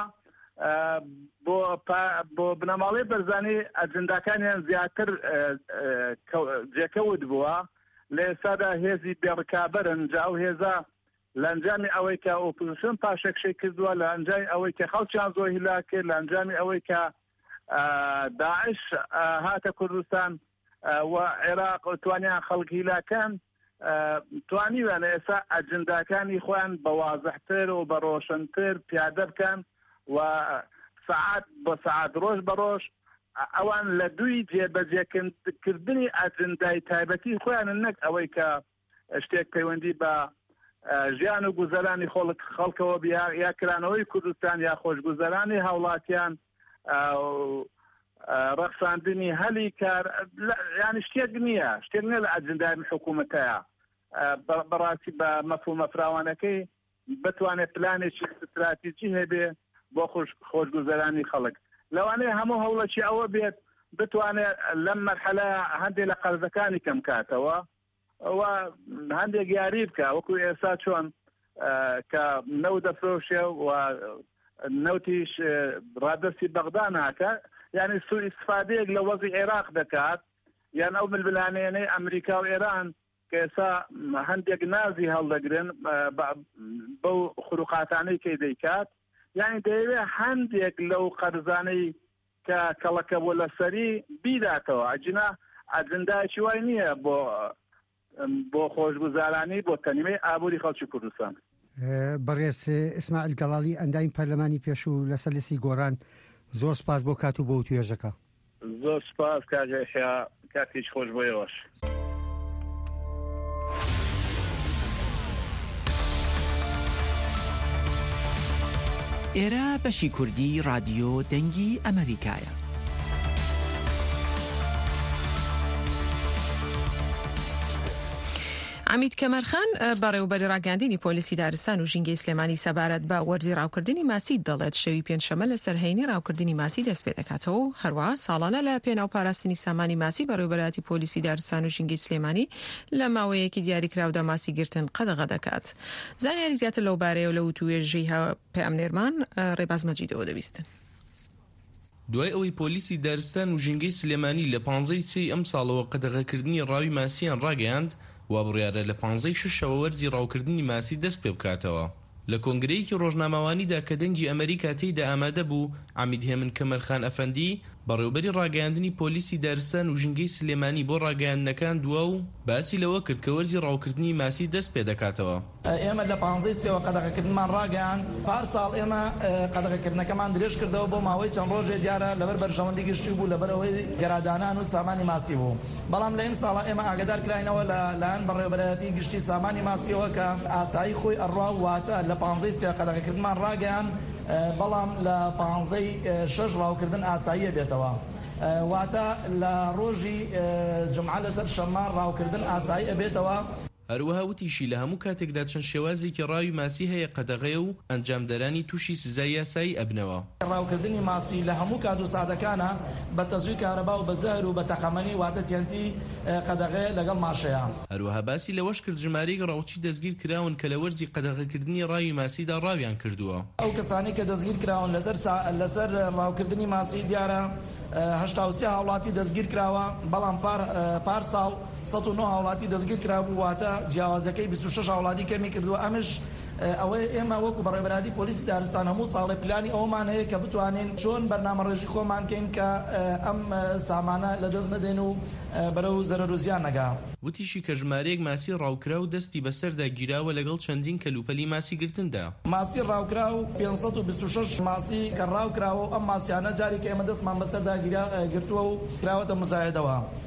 بۆ بنەماڵی بەرزانی ئەجنداکانیان زیاتر جێکەوت بووە لە ئێستادا هێزی بێڕکابەرن جا ئەو هێزە لە ئەنجامی ئەوەی کە ئۆپۆزیسیۆن پاشەکشەی کردووە لە ئەنجامی ئەوەی کە خەڵکیان زۆر هیلا کرد لە ئەنجامی ئەوەی کە داعش هاتە کوردستان و عێراق توانیان خەڵک هیلاکەن توانیوانە ئێستا ئەجنداکانی خۆیان بە وازەحتر و بە ڕۆشنتر پیادە بکەن و سعات بە سعات ڕۆژ بە ڕۆژ ئەوان لە دوی جێبەجێکردنی ئەجندای تایبەتی خۆیان نەک ئەوەی کە شتێک پەیوەندی بە ژیان و گوزەرانی خەڵکەوە یا کرانەوەی کوردستان یا خۆشگوزەرانی هاوڵاتیان ڕەخساندنی هەلی کار یانی شتێک نییە شتێک نیە لە ئەجندای حکوومەتەیە بەڕاستی بە مەفهومە فراوانەکەی بتوانێت پلانێکی استراتیجی هەبێ بۆ خۆشگوزەرانی خەڵک لەوانەیە هەموو هەوڵەکی ئەوە بێت بتوانێت لەم مەرحەلە هەندێک لە قەرزەکانی کەم کاتەوە و هەندێک یاری بکە وەکو ئێستا چۆن کە نەو دەفرۆشێ و نەوتیش ڕادەستی بەغدا ناکە یعنی سوء استفادەیەک لە وەزی عێراق دەکات یان ئەو ململانێنەی ئەمریکا و ئێران کە ئێستا هەندێک نازی هەڵدەگرن بەو خروقاتانەی کەی دەیکات یعنی دەیەوێت هەندێک لەو قەرزانەی کە کەڵەکە بۆ لەسەری بیداتەوە ئەجنا ئەجندایکی وای نییە بۆ بۆ خۆشگوزارانی بۆ تەنیمەی ئابووری خەڵکی کوردستان. بەڕێز ئیسماعیل گەڵاڵی ئەندامی پەرلەمانی پێشوو لەسەر لیستی گۆڕان زۆر سپاس بۆ کات و بۆ توێژەکە. زۆر سپاس کاگەیحیا کاتیش خۆش بۆیەوەش. ئێرە بەشی کوردی رادیۆ دەنگی ئەمریکایە. عمید کەمەرخان بەڕێوەبەری ڕاگەاندنی پۆلیسی دارستان و ژینگەی سلێمانی سەبارەت بە وەرزی ڕاوکردنی ماسی دەڵێت شەوی پێنجشەمە لە سەرهەینی ڕاوکردنی ماسی دەست پێ دەکاتەوە و هەروە ساڵانە لە پێناو پاراستنی سامانی ماسی بەڕێوەبەراتی پۆلیسی دارستان و ژینگەی سلێمانی لە ماوەیەکی دیاریکراودا ماسی گرتن قەدەغە دەکات. زانیاری زیاتر لەو بارەیە و لە وتوێژەی پێئەمنێرمان ڕێباز مەجیدەوە دەبیستن. دوای ئەوەی پۆلیسی دارستان و ژینگەی سلێمانی لە پانزەی سێی ئەم ساڵەوە قەدەغەکردنی ڕاوی ماسییان ڕاگەیاند وا بڕیارە لە پانزەی شەشەوە وەرزی ڕاوکردنی ماسی دەست پێ بکاتەوە. لە کۆنگرەیەکی ڕۆژنامەوانیدا کە دەنگی ئەمریکا تێیدا ئامادە بوو عەمید هێمن کەمەرخان ئەفەندی بەڕێوەبەری ڕاگەیاندنی پۆلیسی دارستان و ژینگەی سلێمانی بۆ ڕاگەیاندنەکان دووە و باسی لەوە کرد کە وەرزی ڕاوکردنی ماسی دەست پێ دەکاتەوە. ئێمە لە پانزەی سێوە قەدەغەکردنمان ڕاگەیاند پارساڵ ئێمە قەدەغەکردنەکەمان درێژ کردەوە بۆ ماوەی چەند ڕۆژێ دیارە لەبەر بەرژەوەندی گشتی بوو لەبەرەوەی گەرادانان و سامانی ماسی بوو. بەڵام لە ئەم ساڵە ئێمە ئاگادار کراینەوە لەلایەن بەڕێوەبەرەتی گشتی سامانی ماسیەوە کە ئاسایی خۆی ئەڕوا واتە لە پانزەی سێ قەدەغەکردنمان ڕاگەیاند بەڵام لە پانزەی شەش ڕاوکردن ئاساییە بێتەوە. واتە لە ڕۆژی جمعە لەسەر شەممە ڕاوکردن ئاسایی ئەبێتەوە. هەروەها وتیشی لە هەموو کاتێکدا چەند شێوازێکی ڕاوی ماسی هەیە قەدەغەیە و ئەنجامدەرانی تووشی سزای یاسایی ئەبنەوە. ڕاوکردنی ماسی لە هەموو کات و سادەکانە بە تەزوی کارەبا و بە زەهر و بە تەقەمەنی واتە تێنتی قەدەغەیە لەگەڵ ماشەیە. هەروەها باسی لەوەش کرد ژمارەی ڕاوچی دەستگیر کراون کە لە وەرزی قەدەغەکردنی ڕاوی ماسیدا ڕاویان کردووە. ئەو کەسانی کە دەستگیر کراون لەسەر لەسەر ڕاوکردنی ماسی دیارە هەشتا و سێ هاوڵاتی دەستگیر کراوە بەڵام پار ساڵ سەد و نۆ هاوڵاتی دەستگیر کرابوو واتە جیاوازەکەی بیست و شەش هاوڵاتی کەمی کردووە. ئەمش ئەوەی ئێمە وەکو بەڕێوەبەراتی پۆلیسی دارستان هەموو ساڵی پلانی ئەومان هەیە کە بتوانین چۆن بەرنامەڕێژی خۆمان کەین کە ئەم سامانە لە دەست نەدێن و بەرەو زەرەر و زیان نەگا. وتیشی کە ژمارەیەک ماسی ڕاوکرا و دەستی بەسەردا گیراوە لەگەڵ چەندین کەلوپەلی ماسی گرتندا. ماسی ڕاوکرا و پێنج سەد و بیست و شەش ماسی کە ڕاوکراوە ئەم ماسیانە جاری کە ئێمە دەستمان بەسەردا گرتووە و کراوەتە مزایدەوە.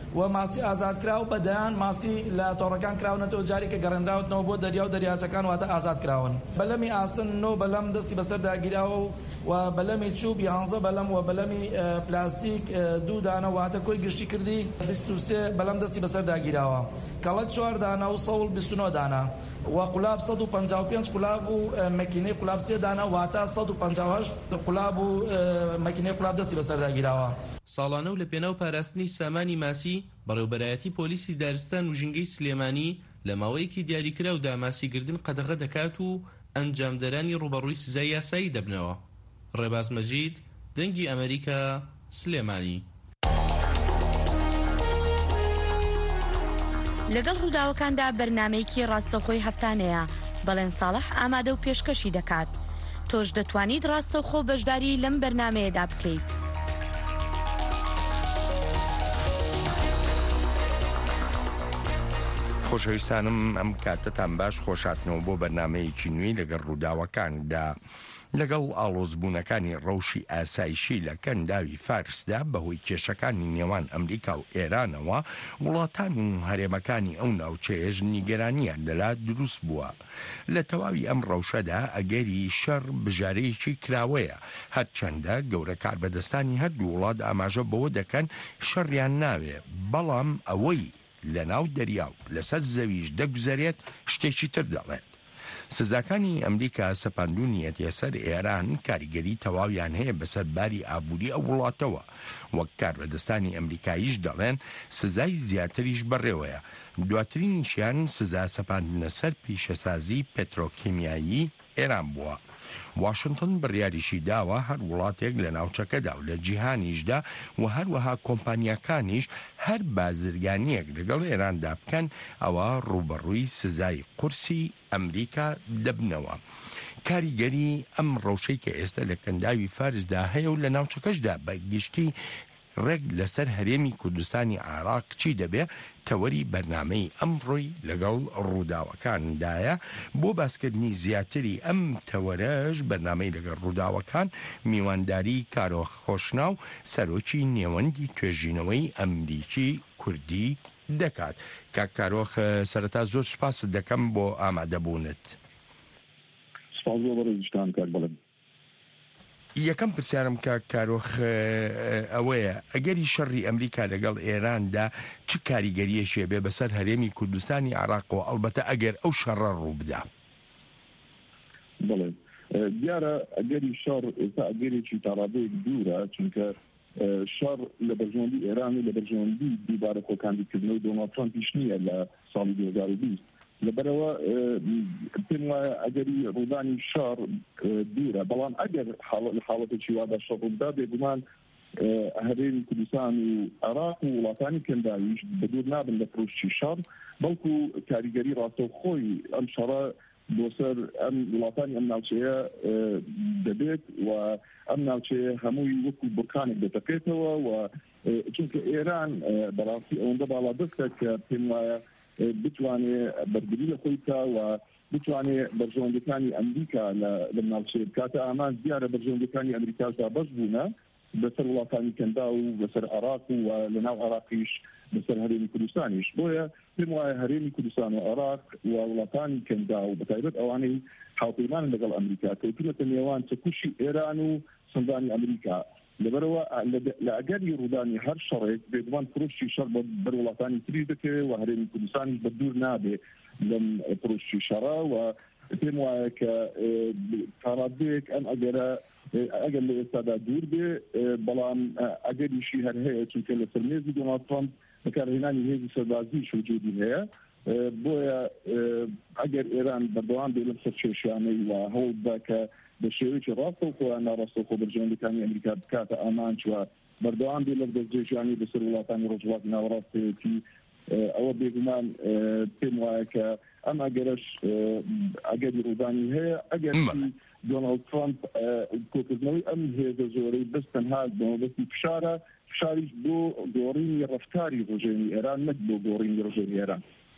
و ماسی ئازادکراو بەدەیان ماسی لە تۆڕەکان کراونەتەوە جاری کە گەڕێنراوتنەوە بۆ دەریا و دەریاچەکان واتە ئازادکراون بەلەمی ئاسن نۆ بەلەم دەستی بەسەر داگیراوە و بەلەمی چوب یانزە بەلەم و بەلەمی پلاستیک دوو دانە واتە کۆی گشتی کردی بیست و سێ بەلەم دەستی بەسەر داگیراوە کەڵک چوار دانە و سەوڵ بیست و نۆ دانە و قولاب سەد و پەنجاو و پێنج قولاب و مەکینەی قولاب سێ دانە واتە سەد و پەنجاو و هەشت قولاب و مەکینەی قولاب دەستی بەسەر داگیراوە. ساڵانە و لە پێناو پاراستنی سامانی ماسی بەڕێوەبەرایەتی پۆلیسی دارستان و ژینگەی سلێمانی لە ماوەیەکی دیاریکرا و داماسیگردن قەدەغە دەکات و ئەنجامدەرانی ڕوبەڕووی سزای یاسایی دەبنەوە. ڕێباز مەجید، دەنگی ئەمریکا، سلێمانی. لەگەڵ ڕووداوەکاندا بەرنامەیەکی ڕاستەوخۆی هەفتانەیە بەڵێن ساڵح ئامادە و پێشکەشی دەکات. تۆش دەتوانیت ڕاستەوخۆ بەشداری لەم بەرنامەیەدا بکەیت. خۆشەویستانم ئەم کاتتان باش خۆشاتنەوە بۆ بەرنامەیەکی نوێی لەگەڵ ڕووداوەکاندا لەگەڵ ئاڵۆزبوونەکانی ڕەوشی ئاسایشی لە کەنداوی فارسدا بەهۆی کێشەکانی نێوان ئەمریکا و ئێرانەوە وڵاتان و هەرێمەکانی ئەو ناوچەیەش نیگەرانیان لەلا دروست بووە. لە تەواوی ئەم ڕەوشەدا ئەگەری شەڕ بژارەیەکی کراوەیە هەرچەندە گەورە کاربەدەستانی هەردوو وڵات ئاماژە بەوە دەکەن شەڕیان ناوێ بەڵام ئەوەی لە ناو دەریا و لەسەر زەویش دەگوزارێت شتێکی تر دەڵێت. سزاکانی ئەمریکا سەپاندونیەتە سەر ئێران کاریگەری تەواویان هەیە بەسەر باری ئابووری ئەو وڵاتەوە وەک کاربەدەستانی ئەمریکاییش دەڵێن سزای زیاتریش بەڕێوەیە. دواترینیشیان سزا سەپاندنە سەر پیشەسازی پێترۆکیمیایی ئێران بووە. واشنگتن بڕیاریشی داوە هەر وڵاتێک لە ناوچەکەدا و لە جیهانیشدا و هەروەها کۆمپانیەکانیش هەر بازرگانیەک لەگەڵ ئێراندا بکەن ئەوە ڕوبەڕووی سزای قورسی ئەمریکا دەبنەوە. کاریگەری ئەم ڕەوشەی کە ئێستا لە کەنداوی فارسدا هەیە و لە ناوچەکەشدا بە گشتی ڕێک لەسەر هەرێمی کوردستانی عێراق چی دەبێ تەوەری بەرنامەی ئەمڕۆی لەگەڵ ڕووداوەکاندایە. بۆ باسکردنی زیاتری ئەم تەوەرەش بەرنامەی لەگەڵ ڕووداوەکان میوانداری کارۆخ خۆشناو سەرۆکی نێوەندی توێژینەوەی ئەمریکی کوردی دەکات. کاک کارۆخ سەرەتا زۆر سوپاس دەکەم بۆ ئامادەبوونت. سپاس بۆ بەڕێزیشتان کار بڵێن. یەکەم پرسیارم کە کارۆخ ئەوەیە ئەگەری شەڕی ئەمریکا لەگەڵ ئێراندا چ کاریگەریەشێ بێ بەسەر هەرێمی کوردستانی عێراقەوە ئەڵبەتە ئەگەر ئەو شەڕە ڕوو بدا. بڵێ دیارە ئەگەری شەڕ ئێستا ئەگەرێکی تاڕادەیەک دوورە چونکە شەڕ لە بەرژەوەندی ئێران و لە بەرژەوەندی دووبارە خۆکاندیکردنەوە دۆناڵد ترامپیش نییە لە ساڵی دوو هەزار و بیست. لەبەرەوە پێم وایە ئەگەری ڕوودانی شەڕ دوورە بەڵام ئەگەر حاڵەتێکی وادا شەڕ ڕوودا بێگومان هەرێمی کوردستان و عێراق و وڵاتانی کەنداویش بەدوور نابن لە پرۆشتی شەڕ بەڵکو کاریگەری ڕاستەوخۆی ئەم شەڕە بۆ سەر ئەم وڵاتانی ئەم ناوچەیە دەبێت و ئەم ناوچەیە هەمووی وەکو بورکانێک دەتەقێتەوە و چونکە ئێران بەڕاستی ئەوەندە باڵا دەستە کە پێم وایە بتوانێت بەرگری لە خۆی بکە و بتوانێت بەرژەوەندەکانی ئەمریکا لە ناوچەیە بکاتە ئامان دیارە بەرژەوەندەکانی ئەمریکادا بەش بوونە بەسەر وڵاتانی کەندا و بەسەر عێراق و لە ناو عێراقیش بەسەر هەرێمی کوردستانیش. بۆیە پێم وایە هەرێمی کوردستان و عێراق و وڵاتانی کەندا و بەتایبەت ئەوانەی هاوپەیمان لەگەڵ ئەمریکا کەوتونەتە نێوان چەکوشی ئێران و سندانی ئەمریکا. لەبەرەوە لە ئەگەری ڕوودانی هەر شەڕێک بێگومان پرۆشتی شەڕ بەر وڵاتانی تری دەکرێت و هەرێمی کوردستانیش بە دوور نابێ لەم پرۆشتی شەڕە و پێم وایە کە تاڕادەیەک ئەم ئەگەرە ئەگەر لە ئێستادا دوور بێ بەڵام ئەگەریشی هەر هەیە چونکە لە سەرمێزی دۆناڵد ترامپ بەکارهێنانی هێزی سەربازیش وجودی هەیە. بۆیە ئەگەر ئێران بەردەوام بێ لەم سەرکێشانەی و هەوڵ بدا کە بە شێوەیەکی ڕاستەوخۆ ناڕاستەوخۆ بەرژەوەندەکانی ئەمریکا بکاتە ئامان چوە بەردەوام بێ لە دەستگێژانی بەسەر وڵاتانی ڕۆژهەڵاتی ناوەڕاستەیەتی ئەوە بێگومان پێم وایە کە ئەم ئەگەرش ئەگەری ڕوودانی هەیە ئەگەری دۆناڵد ترامپ کۆکردنەوەی ئەم هێزە زۆرەی بەس تەنها بەمەبەستی فشارە فشاریش بۆ گۆڕینی ڕەفتاری ڕۆژێنی ئێران نەک بۆ گۆڕینی ڕۆژێنی ئێران.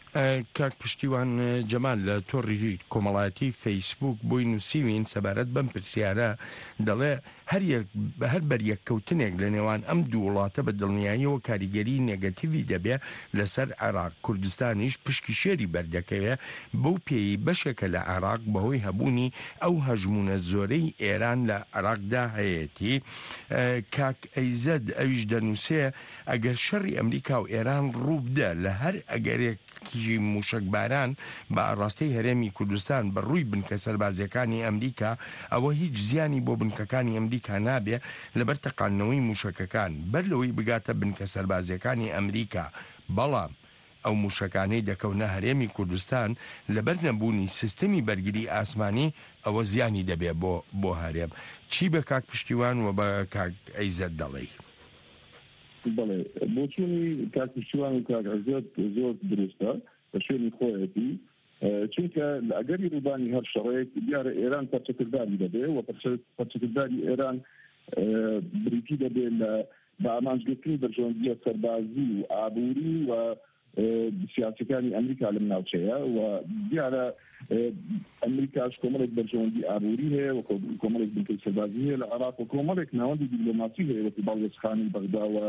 کاک پشتیوان جەمال لە تۆڕی کۆمەڵایەتی فەیسبوک بۆی نووسیوین سەبارەت بەم پرسیارە دەڵێ هەر بەریەککەوتنێک لە نێوان ئەم دوو وڵاتە بە دڵنیاییەوە کاریگەری نێگەتیڤی دەبێ لەسەر عێراق. کوردستانیش پشکی شێری بەردەکەوێ بەو پێی بەشێکە لە عێراق بەهۆی هەبوونی ئەو هەژمونە زۆرەی ئێران لە عێراقدا هەیەتی. کاک ئەیزەد ئەویش دەنووسێ ئەگەر شەڕی ئەمریکا و ئێران ڕووبدە لە هەر ئەگەرێک کیژی موشکباران بە ئاڕاستەی هەرێمی کوردستان بەڕووی بنکە سەربازیەکانی ئەمریکا ئەوە هیچ زیانی بۆ بنکەکانی ئەمریکا نابێ لەبەر تەقانەوەی موشکەکان بەر لەوەی بگاتە بنکە سەربازیەکانی ئەمریکا. بەڵام ئەو موشکانەی دەکەونە هەرێمی کوردستان لەبەر نەبوونی سیستەمی بەرگری ئاسمانی ئەوە زیانی دەبێ بۆ بۆ هەرێم. چی بە کاک پشتیوان و بە کاک ئەیزەد دەڵێ؟ بەڵێ بۆچوونی کاک پشتیوان و کاک ئەیزەد زۆر دروستە بە شوێنی خۆیەتی، چونکە ئەگەری ڕوودانی هەر شەڕەیەک دیارە ئێران پەرچەکردداری دەبێ و پەرچەکردداری ئێران بریتی دەبێت لە بە ئامانجگرتنی بەرژەوەندیە سەربازی و ئابووری و سیاسەکانی ئەمریکا لەم ناوچەیە و دیارە ئەمریکاش کۆمەڵێک بەرژەوەندی ئابووری هەیە و کۆمەڵێک بنکەی سەربازی هەیە لە عێراق و کۆمەڵێک ناوەندی دیپلۆماسی هەیە وەکو باڵێزخانی بەغدا و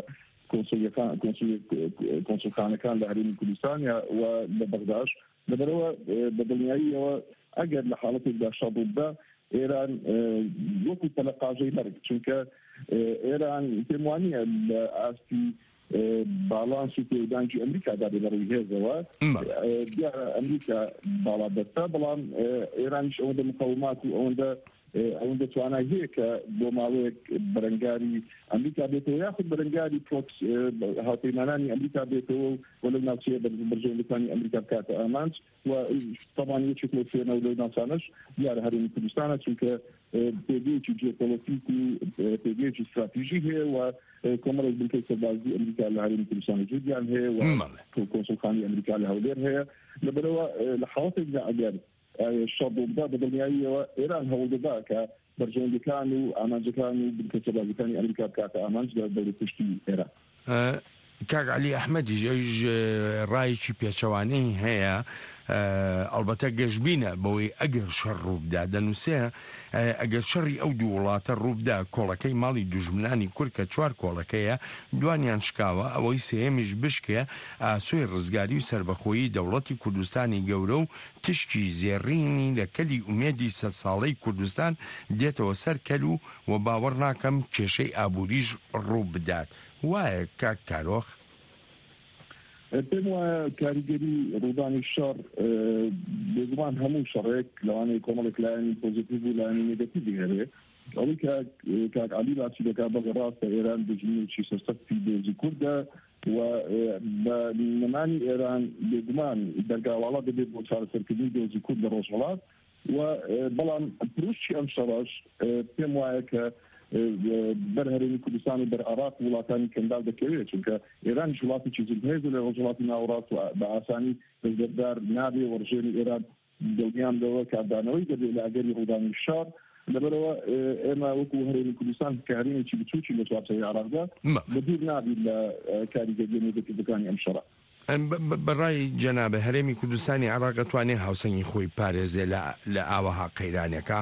کۆنسولخانەکان لە هەرێمی کوردستان و لە بەغداش. لەبەرەوە بە دڵنیاییەوە ئەگەر لە حاڵەتێکدا شەڕ بووبدا ئێران وەکو تەلەقاژەی مەرگ، چونکە ئێران پێم وانییە لە ئاستی باڵانس و پێدانجی ئەمریکادا بێ بەڕووی هێزەوە دیارە ئەمریکا باڵا دەستا، بەڵام ئێرانیش ئەوەندە مقاومات و ئەوەندە ئەوەندە توانای هەیە کە بۆ ماوەیەک بەرەنگاری ئەمریکا بێتەوە یاخود بەرەنگاری پرۆکس هاوپەیمانانی ئەمریکا بێتەوە و لەو ناوچەیە بەرژەوەندەکانی ئەمریکا بکاتە ئامانج و تەمان یەکێک لە فێنە و لەو ناوچانەش دیارە هەرێمی کوردستانە، چونکە پێگەیەکی جیۆپۆلیتیک و پێگەیەکی استراتیژی هەیە و کۆمەڵێک بنکەی سەربازی ئەمریکا لە هەرێمی کوردستان جوودیان هەیە و کۆنسولخانی ئەمریکا لە هەولێر هەیە. لەبەرەوە لە حاڵەتێکدا ئەگەر شەڕبووبدا بە دڵنیاییەوە ئێران هەوڵدەدا کە بەرژەوەندەکان و ئامانجەکان و بنکە سەربازیەکانی ئەمریکا بکاتە ئامانج لە دەوڵەتی پشتی ئێران. کاک عەلی ئەحمەدیش ئەویش ڕایەکی پێچەوانەی هەیە، ئەلبەتە گەشتبینە بەوەی ئەگەر شەڕ ڕووبدا دەنووسێ ئەگەر شەڕی ئەو دوو وڵاتە ڕووبدا کۆڵەکەی ماڵی دوژمنانی کورد کە چوار کۆڵەکەیە دوانیان شکاوە ئەوەی سێمیش بشکێ ئاسوی ڕزگاری و سربەخۆیی دەوڵەتی کوردستانی گەورە و تشکی زێڕینی لە کەلی ئومێدی سەد ساڵەی کوردستان دێتەوە سەر کەل و و باوەڕ ناکەم کێشەی ئابووریش ڕوو بدات. وایە کاک کارۆخ؟ پێم وایە کاریگەری ڕوودانی شەڕ بێگومان هەموو شەڕێک لەوانەیە کۆمەڵێک لایەنی پۆزیتیڤ و لایەنی نێگەتیڤی هەبێ. ئەوەی کاک عەلی باسی دەکات بەڕاستە ئێران دژمنێکی سەرسەختی دۆزی کوردە و بە نەمانی ئێران بێگومان دەرگاواڵە دەبێت بۆ چارەسەرکردنی دۆزی کورد لە ڕۆژهەڵات و بەڵام پرۆشتی ئەم شەڕەش پێم وایە کە بەر هەرێمی کوردستان و بەر عێراق وڵاتانی کەنداو دەکەوێت، چونکە ئێران وڵاتێکی زیندهەیە لە وڵاتی ناوەڕاست و بە ئاسانی دەستبەردار نابێ و ڕژێمی ئێران دڵنیان لەوە کاردانەوەی دەبێت لە ئەگەری ڕوودانی شەڕ. لەبەرەوە ئێمە وەکو هەرێمی کوردستان کە هەرێمێکی بچووکی لە چوارچەوەی عێراقدا بەدوور نابێت لە کاریگەری نێگەتیڤەکانی ئەم شەڕە. بەڕای جەنابە هەرێمی کوردستانی عێراق دەتوانێت هاوسەنگی خۆی پارێزێ لە ئاوەها قەیرانەکە؟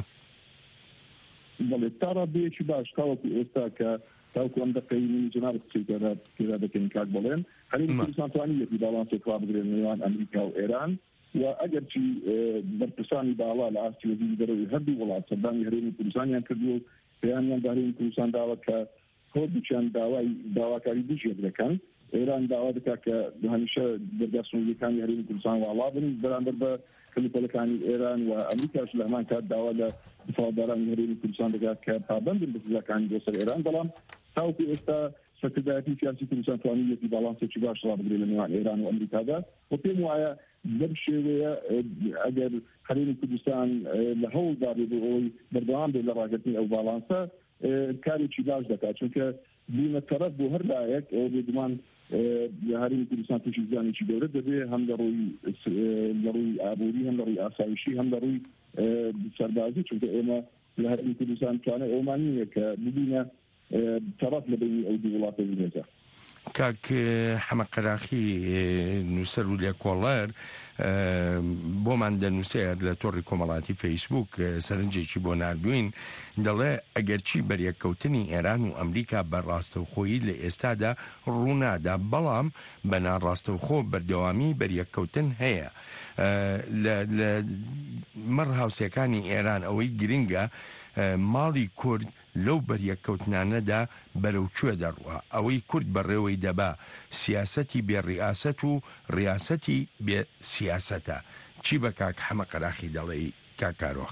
بەڵێ تا ڕادەیەکی باش تاوەکو ئێستا کە تاوەکو ئەم دەقەی جەناب قسەی تێدا دەکەین کاک بڵێن هەرێمی کوردستان توانیەتی باڵانسێک وا بگرێت نێوان ئەمریکا و ئێران و ئەگەرچی بەرپرسانی باڵا لە ئاستی وەزیری دەرەوەی هەردوو وڵات سەردانی هەرێمی کوردستانیان کردووە و پێیانیان هەرێمی کوردستان داوە کە هەردووچیان داوای داواکاری دوژێک دەکەن. ئێران داوا دەکات کە هەمیشە دەرگاسنەوەیەکانی هەرێمی کوردستان واڵا بن بەرامبەر بە کەلیپەلەکانی ئێران و ئەمریکاش لە هەمان کات داوا لە دفاعدارانی هەرێمی کوردستان دەکات کە پابەندن بە سزاکانی بۆ سەر ئێران، بەڵام تاوەکو ئێستا سەرکردایەتی سیاسی کوردستان توانیەتی باڵانسێکی باش ڕابگرێت لە نێوان ئێران و ئەمریکادا و پێم وایە لەم شێوەیە ئەگەر هەرێمی کوردستان لە هەوڵدا بێت ئەوەی بەردەوام بێت لە ڕاگرتنی ئەو باڵانسە کارێکی باش دەکات، چونکە بوونە تەرەف بۆ هەر لایەک ئەوە بێگومان هەرێمی کوردستان تووشی زیانێکی گەورە دەبێت، هەم لە ڕووی لە ڕووی ئابووری هەم لە ڕووی ئاسایشی هەم لە ڕووی سەربازی، چونکە ئێمە لە هەرێمی کوردستان توانێت ئەومان نییە کە ببینە تەرەف لە بینی ئەو دوو وڵاتە هێزە. کاک حەمەقەراخی نووسەر و لێکۆڵەر بۆمان دەنووسێت لە تۆڕی کۆمەڵاتی فەیسبوک سەرنجێکی بۆ نردوین دەڵێ ئەگەرچی بەریەککەوتنی ئێران و ئەمریکا بەڕاستەوخۆیی لە ئێستادا ڕوونادا بەڵام بە ناڕاستەوخۆ بەردەوامی بەریەککەوتن هەیە لە مەڕ هاوسەکانی ئێران ئەوەی گرنگە ماڵی کورد لەو بەریەککەوتنانەدا بەرەو کوێ دەڕوە ئەوەی کورد بەڕێوەی دەبا سیاسەتی بێ ڕیاست و ڕیاسەتی بێ سیاسەتە چی بە کاک حەمەقەراخی دەڵێ کاکارۆخ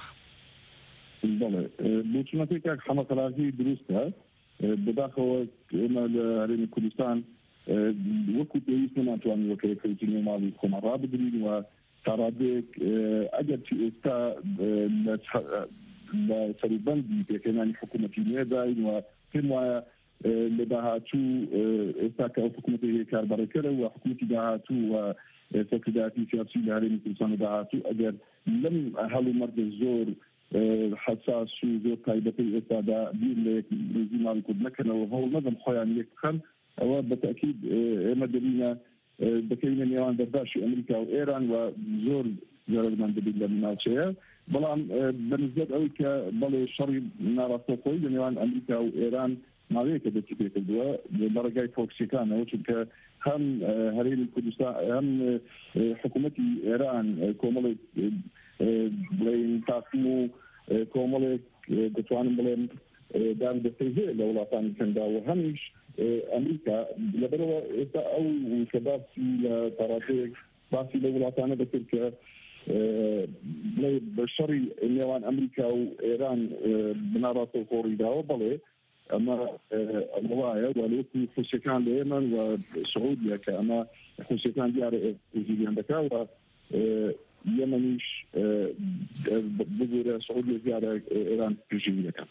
بۆچونەکەی کاک حەمەقەراخی دروستە بەداخەوە ئێمە لە هەرێمی کوردستان وەکو پێویست ناتوانین وەکەکەوتنی ماڵی خۆمان ڕابگرین و تاڕادێک ئەگەر چی ئێستا لە سەروبەندی پێکەنانی حکوومەتی نوێداین و پێم وایە لە داهاتوو ئێستا کە ئەو حکوومەتی کاربارەکەرە و حکوومەتی داهاتوو و سەکرداتی سیاسی لە هەرێمی کوردستان داهاتوو ئەگەر لەم هەڵومەردە زۆر حساس و زۆر تایبەتی ئێستادا بیر لە یەک ڕێزی ماڵی کورد نەکەنەوە هەوڵ نەدەم خۆیان یەک بخەن ئەوە بەتەکید ئێمە دەبینە دەکەینە نێوان دەرداشی ئەمریکا و ئێران و زۆر زۆرمان دەبێت لە ناوچەیە بەڵام بەنسبەت ئەوەی کە بەڵێ شەڕی ناڕاستەوخۆیی لە نێوان ئەمریکا و ئێران ماوەیەکە دەستی پێکردووە لە ڕێگای پرۆکسیەکانەوە چونکە هەم هەرێمی کوردستان هەم حکوومەتی ئێران کۆمەڵێک بڵێن تاقیم و کۆمەڵێک دەتوانم بڵێن دامدەستەی هەیە لە وڵاتانی کەندا و هەمیش ئەمریکا لەبەرەوە ئێستا ئەو کە باسی لە تەڕاتەیەک باسی لە وڵاتانە دەکرد کە بە شەڕی نێوان ئەمریکا و ئێران بناڕاتە خۆڕیداوە بڵێ ئەمە وایە وەلوەکی خوشەکان لە ئێمە و سعودیە کە ئەمە خوشەکان دیارە زیان دەکا و یەمەنیش بگورە سعودی زیادە ئێران پێشینی دەکات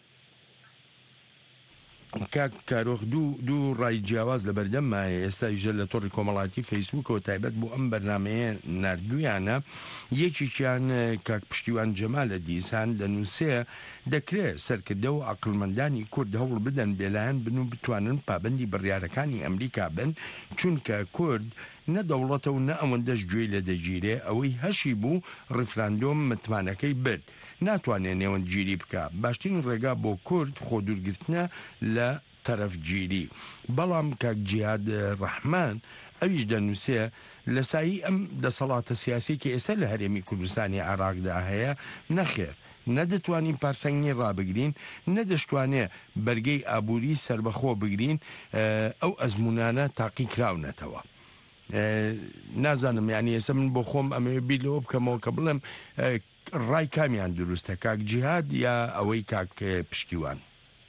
کاک کارۆخ دوو دوو ڕای جیاواز لە بەردەم مایە ئێستا ژە لە تۆڕی کۆمەڵاتی فەیسبوکەوە تایبەت بۆ ئەم بەرنمەیە نردویانە یەکێکیان کاک پشتیوان جەمالە دیسان دەنووسێ دەکرێت سەرکردە و عەقڵمەندانی کورد هەوڵ بدەن بێلایەن بن و بتوانن پابەندی بڕیارەکانی ئەمریکا بن چونکە کورد نە دەوڵەتە و نە ئەوەندەش گوێی لە دەگیرێ ئەوەی هەشی بوو ڕیفراندۆم متمانەکەی برد ناتوانێت نێوەندگیری بکە باشترین ڕێگا بۆ کورد خۆ دوورگرتنە لە تەرەفگیری بەڵام کاک جیهاد ڕەحمان ئەویش دەنووسێ لە سایی ئەم دەسەڵاتە سیاسی کە ئێستا لە هەرێمی کوردستانی عێراقدا هەیە نەخێر نەدەتوانین پارسەنگی ڕابگرین نەدەشتوانێ بەرگەی ئابووری سربەخۆ بگرین ئەو ئەزمونانە تاقی کراونەتەوە نازانم یعنی ئێستا من بۆ خۆم ئەمێ بیر لەوە بکەمەوە کە بڵێم ڕای کامیان دروستە کاک جیهاد یا ئەوەی کاک پشتیوان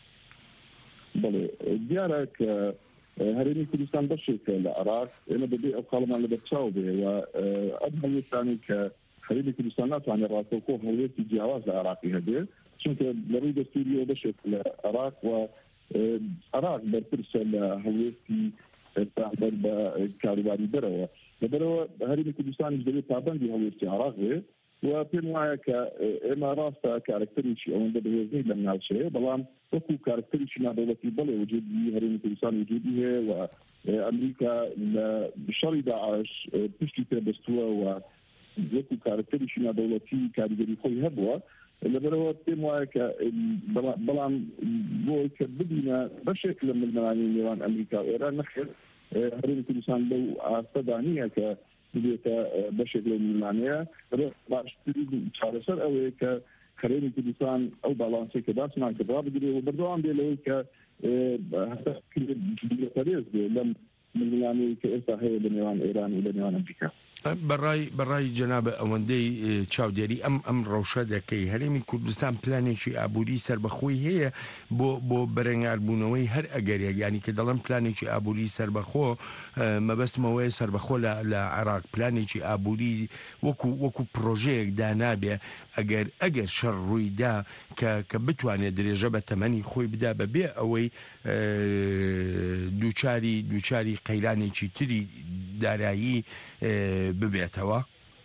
بەڵێ دیارە کە هەرێمی کوردستان بەشێکە لە عێراق ئێمە بەبێ ئەو خاڵمان لە بەرچاو بێ و ئەم هەڵوێستانی کە هەرێمی کوردستان ناتوانێت ڕاستەوخۆ هەڵوێستی جیاواز لە عێراقی هەبێ چونکە لە ڕووی دەستوریەوە بەشێک لە عێراق و عێراق بەرپرسە لە هەڵوێستی بەر بە کاروباری دەرەوە لەبەرەوە هەرێمی کوردستانیش دەبێت پابەندی هەڵوێستی عێراق بێ و پێم وایە کە ئێمە ڕاستە کارکتەریشی ئەوەندە بەهێزەی لەم ناوچەیە بەڵام وەکو کارکتەریشی نادەوڵەتی بڵێ وجودی هەرێمی کوردستان وجودی هەیە و ئەمریکا لە شەڕی داعش پشتی پێبەستووە و وەکو کارکتەریشی نادەوڵەتی کاریگەری خۆی هەبووە لەبەرەوە پێم وایە کە بەڵام بۆی کە ببینە بەشێک لە ململانی نێوان ئەمریکا و ئێران نەخێر هەرێمی کوردستان لەو ئاستەدا نییە کە بێتە بەشێک لە میلمانەیە باشترین چارەسەر ئەوەیە کە هەرێمی کوردستان ئەو باڵانسەی کە داسمان کردڕا بگرێت و بەردەوام بێ لەوەی کە پەرێز بێ لەم میلمانەیە کە ئێستا هەیە لە نێوان ئێران و لە نێوان ئەمریکا بەڕای بەڕای جەنابە ئەوەندەی چاودێری ئەم ئەم ڕەوشە دەکەی هەرێمی کوردستان پلانێکی ئابووری سربەخۆی هەیە بۆ بۆ بەرەنگاربوونەوەی هەر ئەگەریە ینی کە دەڵم پلانێکی ئابووری سربەخۆ مەبەستمەوەی سربەخۆ لە عێراق پلانێکی ئابووری وەکو وەکو پرۆژەیەک دانابێ ئەگەر ئەگەر شەڕ ڕوویدا کە کە بتوانێت درێژە بە تەمەنی خۆی بدا بەبێ ئەوەی دووچاری دووچاری قەیرانێکی تری دارایی ببێتەوە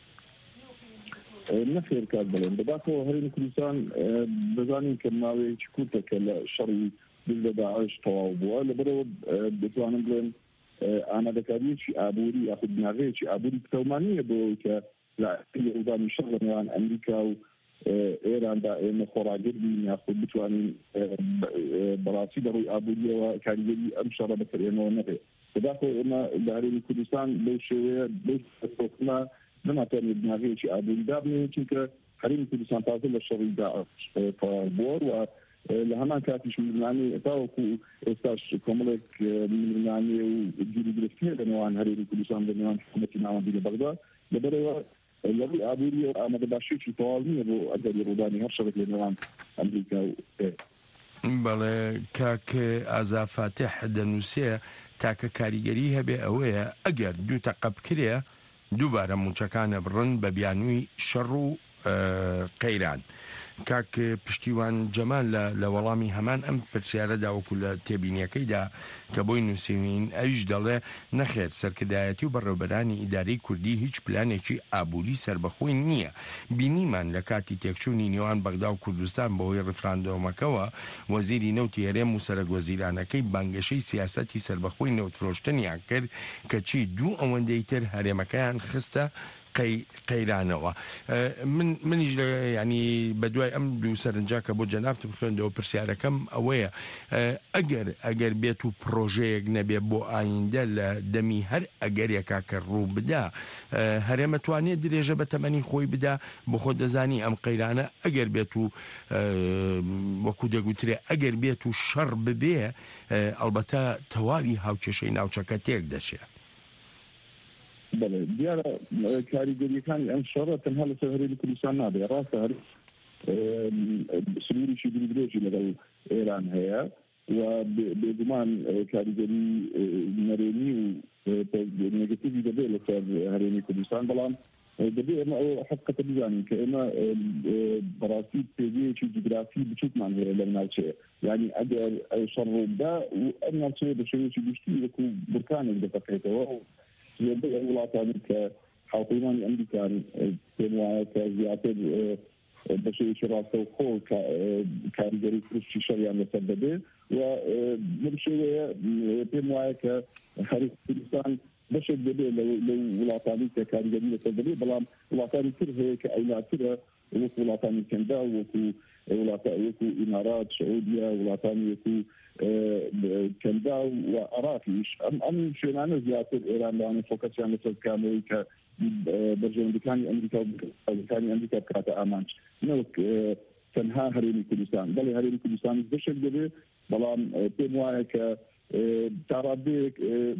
نەخێر کات بڵێن بەداخەوە هەرێمی کوردستان دەزانین کە ماوەیەکی کورتەکە لە شەڕی لە داعش تەواو بووە لەبەرەوە دەتوانم بڵێن ئامادەکاریەکی ئابووری یاخود بناغەیەکی ئابووری پتەمانیە بۆەوەی کە لە ڕوودانی شەڕ لەنێوان ئەمریکا و ئێراندا ئێمە خۆراگربین یاخود بتوانین بەڕاستی بەڕووی ئابووریەوە کاریگەری ئەم شەڕە بەکرێنەوە نەبێت بەداخۆ ئێمە لە هەرێمی کوردستان لەو شێوەیە بۆکنا نەماتوانێت بناغەیەکی ئابووری دابنێت چونکە هەرێمی کوردستان تازە لە شەڕی داعش بۆر و لە هەمان کاتیش ملمانی تاوەکو ئێستاش کۆمەڵێک ملمانی و گیری گرفتیە لەنێوان هەرێمی کوردستان لەنێوان حکوومەتی ناوەندی لە بەغدا لەبەرەوە لەڕووی ئابووری و ئامادەباشیێکی تەواو نییە بۆ ئەگەری ڕوودانی هەر شەڕێک لەنێوان ئەمریکا و بەڵێ کاک ئازا فاتح دەنووسێ تاکە کاریگەری هەبێ ئەوەیە ئەگەر دوو تەقە بکرێ دووبارە موچەکانە بڕن بە بیانووی شەڕ و قەیران. کاک پشتیوان جەمال لە وەڵامی هەمان ئەم پرسیارەدا وەکو لە تێبینیەکەیدا کە بۆی نووسین ئەویش دەڵێ نەخێر سەرکردایەتی و بەڕێوەبەرانی ئیدارەی کوردی هیچ پلانێکی ئابووری سربەخۆی نییە. بینیمان لە کاتی تێکچوونی نێوان بەغدا و کوردستان بەهۆی ڕفراندۆمەکەوە وەزیری نەوتی هەرێم و سەرۆکوەزیرانەکەی بانگەشەی سیاسەتی سربەخۆی نەوتفرۆشتنیان کرد کە چی دوو ئەوەندەی تر هەرێمەکەیان خستە قەیرانەوە. من منیش ینی بە دوای ئەم دوو سەرنجا کە بۆ جەنابتە بخوێندەوە پرسیارەکەم ئەوەیە ئەگەر ئەگەر بێت و پرۆژەیەک نەبێ بۆ ئایندە لە دەمی هەر ئەگەرێکا کە ڕوو بدا هەرێمە توانێت درێژە بە تەمەنی خۆی بدا بۆ خۆ دەزانی ئەم قەیرانە ئەگەر بێت و وەکو دەگوترێ ئەگەر بێت و شەڕ ببێ ئەلبەتە تەواوی هاوکێشەی ناوچەکە تێک دەچێت. بەڵێ دیارە کاریگەریەکانی ئەم شەڕە تەنها لەسەر هەرێمی کوردستان نابێت ڕاستە هەر سنووریشی درێژی لەگەڵ ئێران هەیە و بێگومان کاریگەری نەرێنی و نێگەتیڤی دەبێت لەسەر هەرێمی کوردستان بەڵام دەبێت ئێمە ئەو حقیقەتە بزانین کە ئێمە بەڕاستی پێویەکی جوگرافی بچووکمان هەیە لەم ناوچەیە یعنی ئەگەر شەڕ ڕووبدا و ئەم ناوچەیە بە شێوەیەکی گشتی وەکو بورکانێک دەتەقێتەوە زیاتر وڵاتانی کە هاوپەیمانی ئەمریکان پێم وایە کە زیاتر بەشێکی ڕاستەوخۆ کاریگەری فروشتی شەڕیان لەسەر دەبێت و بەم شێوەیە پێم وایە کە هەرێمی کوردستان بەشێک دەبێت لە وڵاتانی کە کاریگەری لەسەر دەبێت بەڵام وڵاتانی تر هەیە کە ئەولاترە وەکو وڵاتانی کەندا وەکو وەکو ئیمارات سعودیا وڵاتانی وەکو کەندا و عراقیش ئەم شوێنانە زیاتر ئێران لەوانێت فۆکەسیان لەسەر بکانەوەی کە بەرژەوەندەکانی ئەمریکا و بەرژەوەندەکانی ئەمریکا بکاتە ئامانج نەوەک تەنها هەرێمی کوردستان بەڵێ هەرێمی کوردستان بەشێک دەبێت بەڵام پێم وایە کە تا ڕادەیەک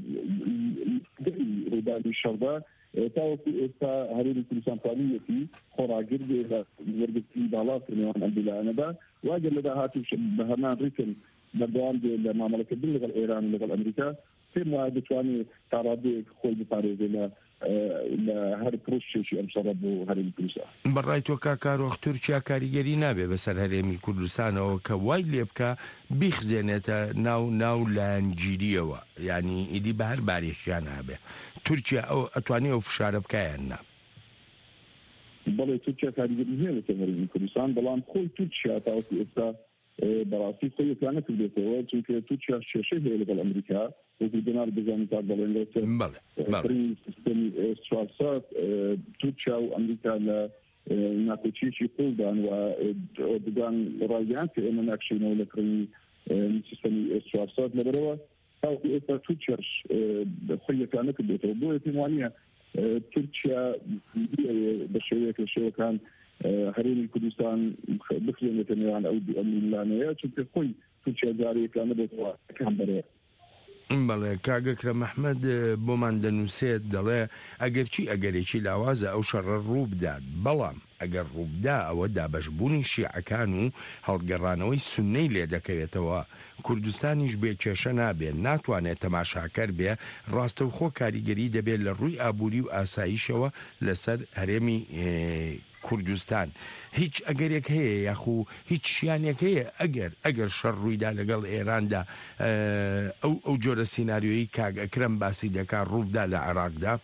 ڕوودانی شەڕدا تاوەکو ئێستا هەرێمی کوردستان توانیەتی خۆراگر بێ لە وەرگرتنی باڵات نێوان ئەم ویلایەنەدا واگەر لە داهاتوو بە هەمان ڕیتم بەردەوام بێ لە مامەڵەکردن لەگەڵ ئێران لەگەڵ ئەمریکا پێم وایە دەتوانێت تا ڕادەیەک خۆی بپارێزێ لە لە هەر پرۆژێکی ئەم شەڕە بۆ هەرێمی کوردستان. بەڕای تۆ کاکارۆخ تورکیا کاریگەری نابێ بەسەر هەرێمی کوردستانەوە کە وای لێ بکە بیخزێنێتە ناو ناو لایەنگیریەوە یعنی ئیدی بە هەر بارێکیان هەبێ تورکیا ئەو ئەتوانێت ئەو فشارە بکایان نا. بەڵێ تورکیا کاریگەری هەیە لەسەر هەرێمی کوردستان بەڵام خۆی تورکیا تاوەکو ئێستا بەڕاستی خۆی پلان نەکردێتەوە چونکە تورکیا کێشەی هەیە لەگەڵ ئەمریکا وەکو دۆناڵد بزانین تا بەڵێن لەسەر سیستەمی ئێس چوارسەد تورکیا و ئەمریکا لە ناکۆچیەکی قوڵدان و ئۆردوگان ڕایگەیان کە ئێمە ناکشینەوە لە کڕینی سیستەمی ئێس چوارسەد لەبەرەوە تاوەکو ئێستا تورکیاش خۆی پلان نەکردێتەوە بۆیە پێم وانییە تورکیا بە شێوەیەک لە شێوەکان هەرێمی کوردستان بخوێنێتە نێوان ئەو ئەملانەیە چونکە خۆی تورکیا جارێکیان نەبێتەوە ئەکان بەرێ. بەڵێ کاگەکرە مەحمەد بۆمان دەنووسێت دەڵێ ئەگەر چی ئەگەرێکی لاوازە ئەو شەڕە ڕوو بدات بەڵام ئەگەر ڕووبدا ئەوە دابەشبوونی شیعەکان و هەڵگەڕانەوەی سوننەی لێ دەکەوێتەوە کوردستانیش بێ کێشە نابێت ناتوانێت تەماشاکەر بێ ڕاستەوخۆ کاریگەری دەبێت لە ڕووی ئابووری و ئاساییشەوە لەسەر هەرێمی کوردستان هیچ ئەگەرێک هەیە یاخو هیچ شیانێک هەیە ئەگەر ئەگەر شەڕ ڕوویدا لەگەڵ ئێراندا ئەو ئەو جۆرە سیناریۆیی کاگەکرم باسی دەکات ڕووبدا لە عێراقدا.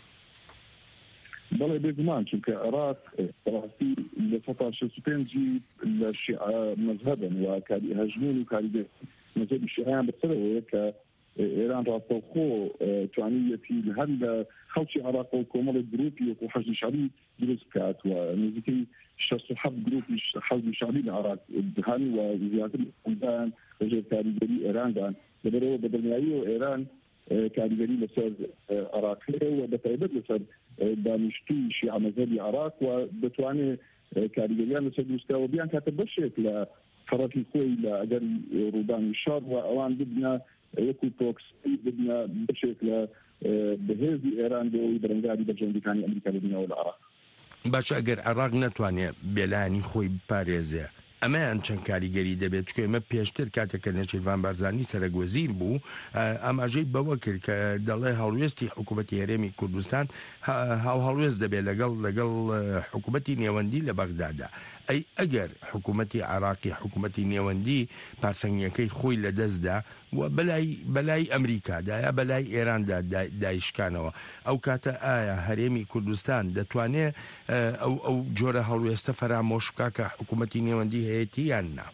بەڵێ بێگومان چونکە عێراق ڕاستی لە سەدا شەست و پێنجی لە شیعە مەذهەبن و کاری هەژمون و کاریگەری مەذهەبی شیعەیان بەسەرەوەیە کە ئێران ڕاستەوخۆ توانیەتی هەر لە خەڵکی عێراق و کۆمەڵی گروپی وەکو حەزبی شعبی دروست بکات و نزیکەی شەست و حەوت گروپی حەزبی شعبی لە عێراق هەن و زیاتر ئەندان لەژێر کاریگەری ئێراندان لەبەرەوە بە دڵنیایی و ئێران کاریگەری لەسەر عێراق هەیە و بەتایبەت لەسەر دانیشتووی شیعە مەذهەبی عێراق و دەتوانێت کاریگەریان لەسەر دروستکراوە بیان کاتە بەشێک لە فەڕەتی خۆی لە ئەگەر ڕوودانی شار و ئەوان ببنە وەکو پرۆکسی ببنە بەشێک لە بەهێزی ئێران بۆەوەی بەرەنگاری بەرژەوەندەکانی ئەمریکا ببنەوە لە عێراق. باش ئەگەر عێراق نەتوانێت بێلایانی خۆی بپارێزێ ئەمەیان چەند کاریگەری دەبێت چکە ئێمە پێشتر کاتێککە نەچیروان بارزانانی سەرۆکوەزیر بوو ئاماژەی بەوە کرد کە دەڵێ هەڵوێستی حکوومەتی هەرێمی کوردستان هاو هەڵوێست دەبێت لەگەڵ لەگەڵ حکوومەتی نێوەندی لە بەغدادا. ئەی ئەگەر حکوومەتی عێراقی حکوومەتی نێوەندی پارسەنگیەکەی خۆی لەدەستدا و بەلای بەلای ئەمریکادایا بەلای ئێراندا دایشکانەوە ئەو کاتە ئایا هەرێمی کوردستان دەتوانێت ئەو ئەو جۆرە هەڵوێستە فەرامۆش بکات کە حکوومەتی نێوەندی هەیەی یان نا؟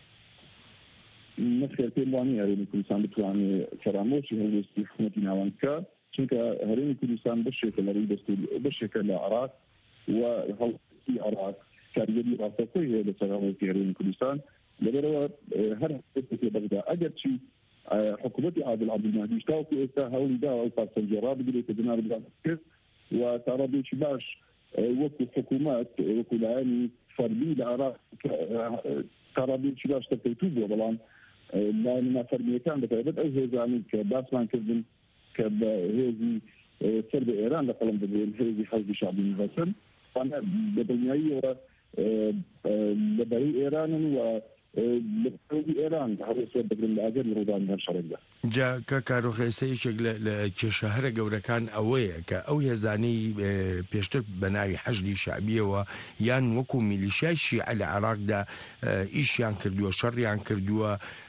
نەخێر پێم وانە هەرێمی کوردستان بتوانێت فەرامۆشی هەڵوێستی حکوومەتی ناوەند بکات چونکە هەرێمی کوردستان بەشێکە لە ڕووی دەستوری بەشێکە لە عێراق و هەڵوێستی عێراق کاریگەری ڕاستەوخۆی هەیە لەسەر هەڵوێستی هەرێمی کوردستان لەبەرەوە هەر هەستێکی بەغدا ئەگەرچی حکوومەتی عادل عەبدولمەهدی تاوەکو ئێستا هەوڵی داوە ئەو پارچەنجە ڕابگرێت کە بنا بکرد و تا ڕادێکی باش وەکو حکوومەت وەکو لایەنی فەرمی لە عێراق تا ڕادێکی باش تەکەوتوو بووە بەڵام لایەنە نافەرمیەکان بەتایبەت ئەو هێزانی کە باسمان کردن کە بە هێزی سەر بە ئێران لە قەڵەم دەبێن هێزی حەزبی شعبی مەسن بە دڵنیاییەوە لەبەرەی ئێرانن و لەبەرەی ئێران هەڵوێست دەگرن لە ئاگەر ڕوودانی هەر شەڕێکدا. جا کە کارۆخێسەیەکێک لە کێشەهەرە گەورەکان ئەوەیە کە ئەو هێزانەی پێشتر بە ناوی حەشدی شعبیەوە یان وەکو میلیشیای شیعە لە عێراقدا ئیشیان کردووە شەڕیان کردووە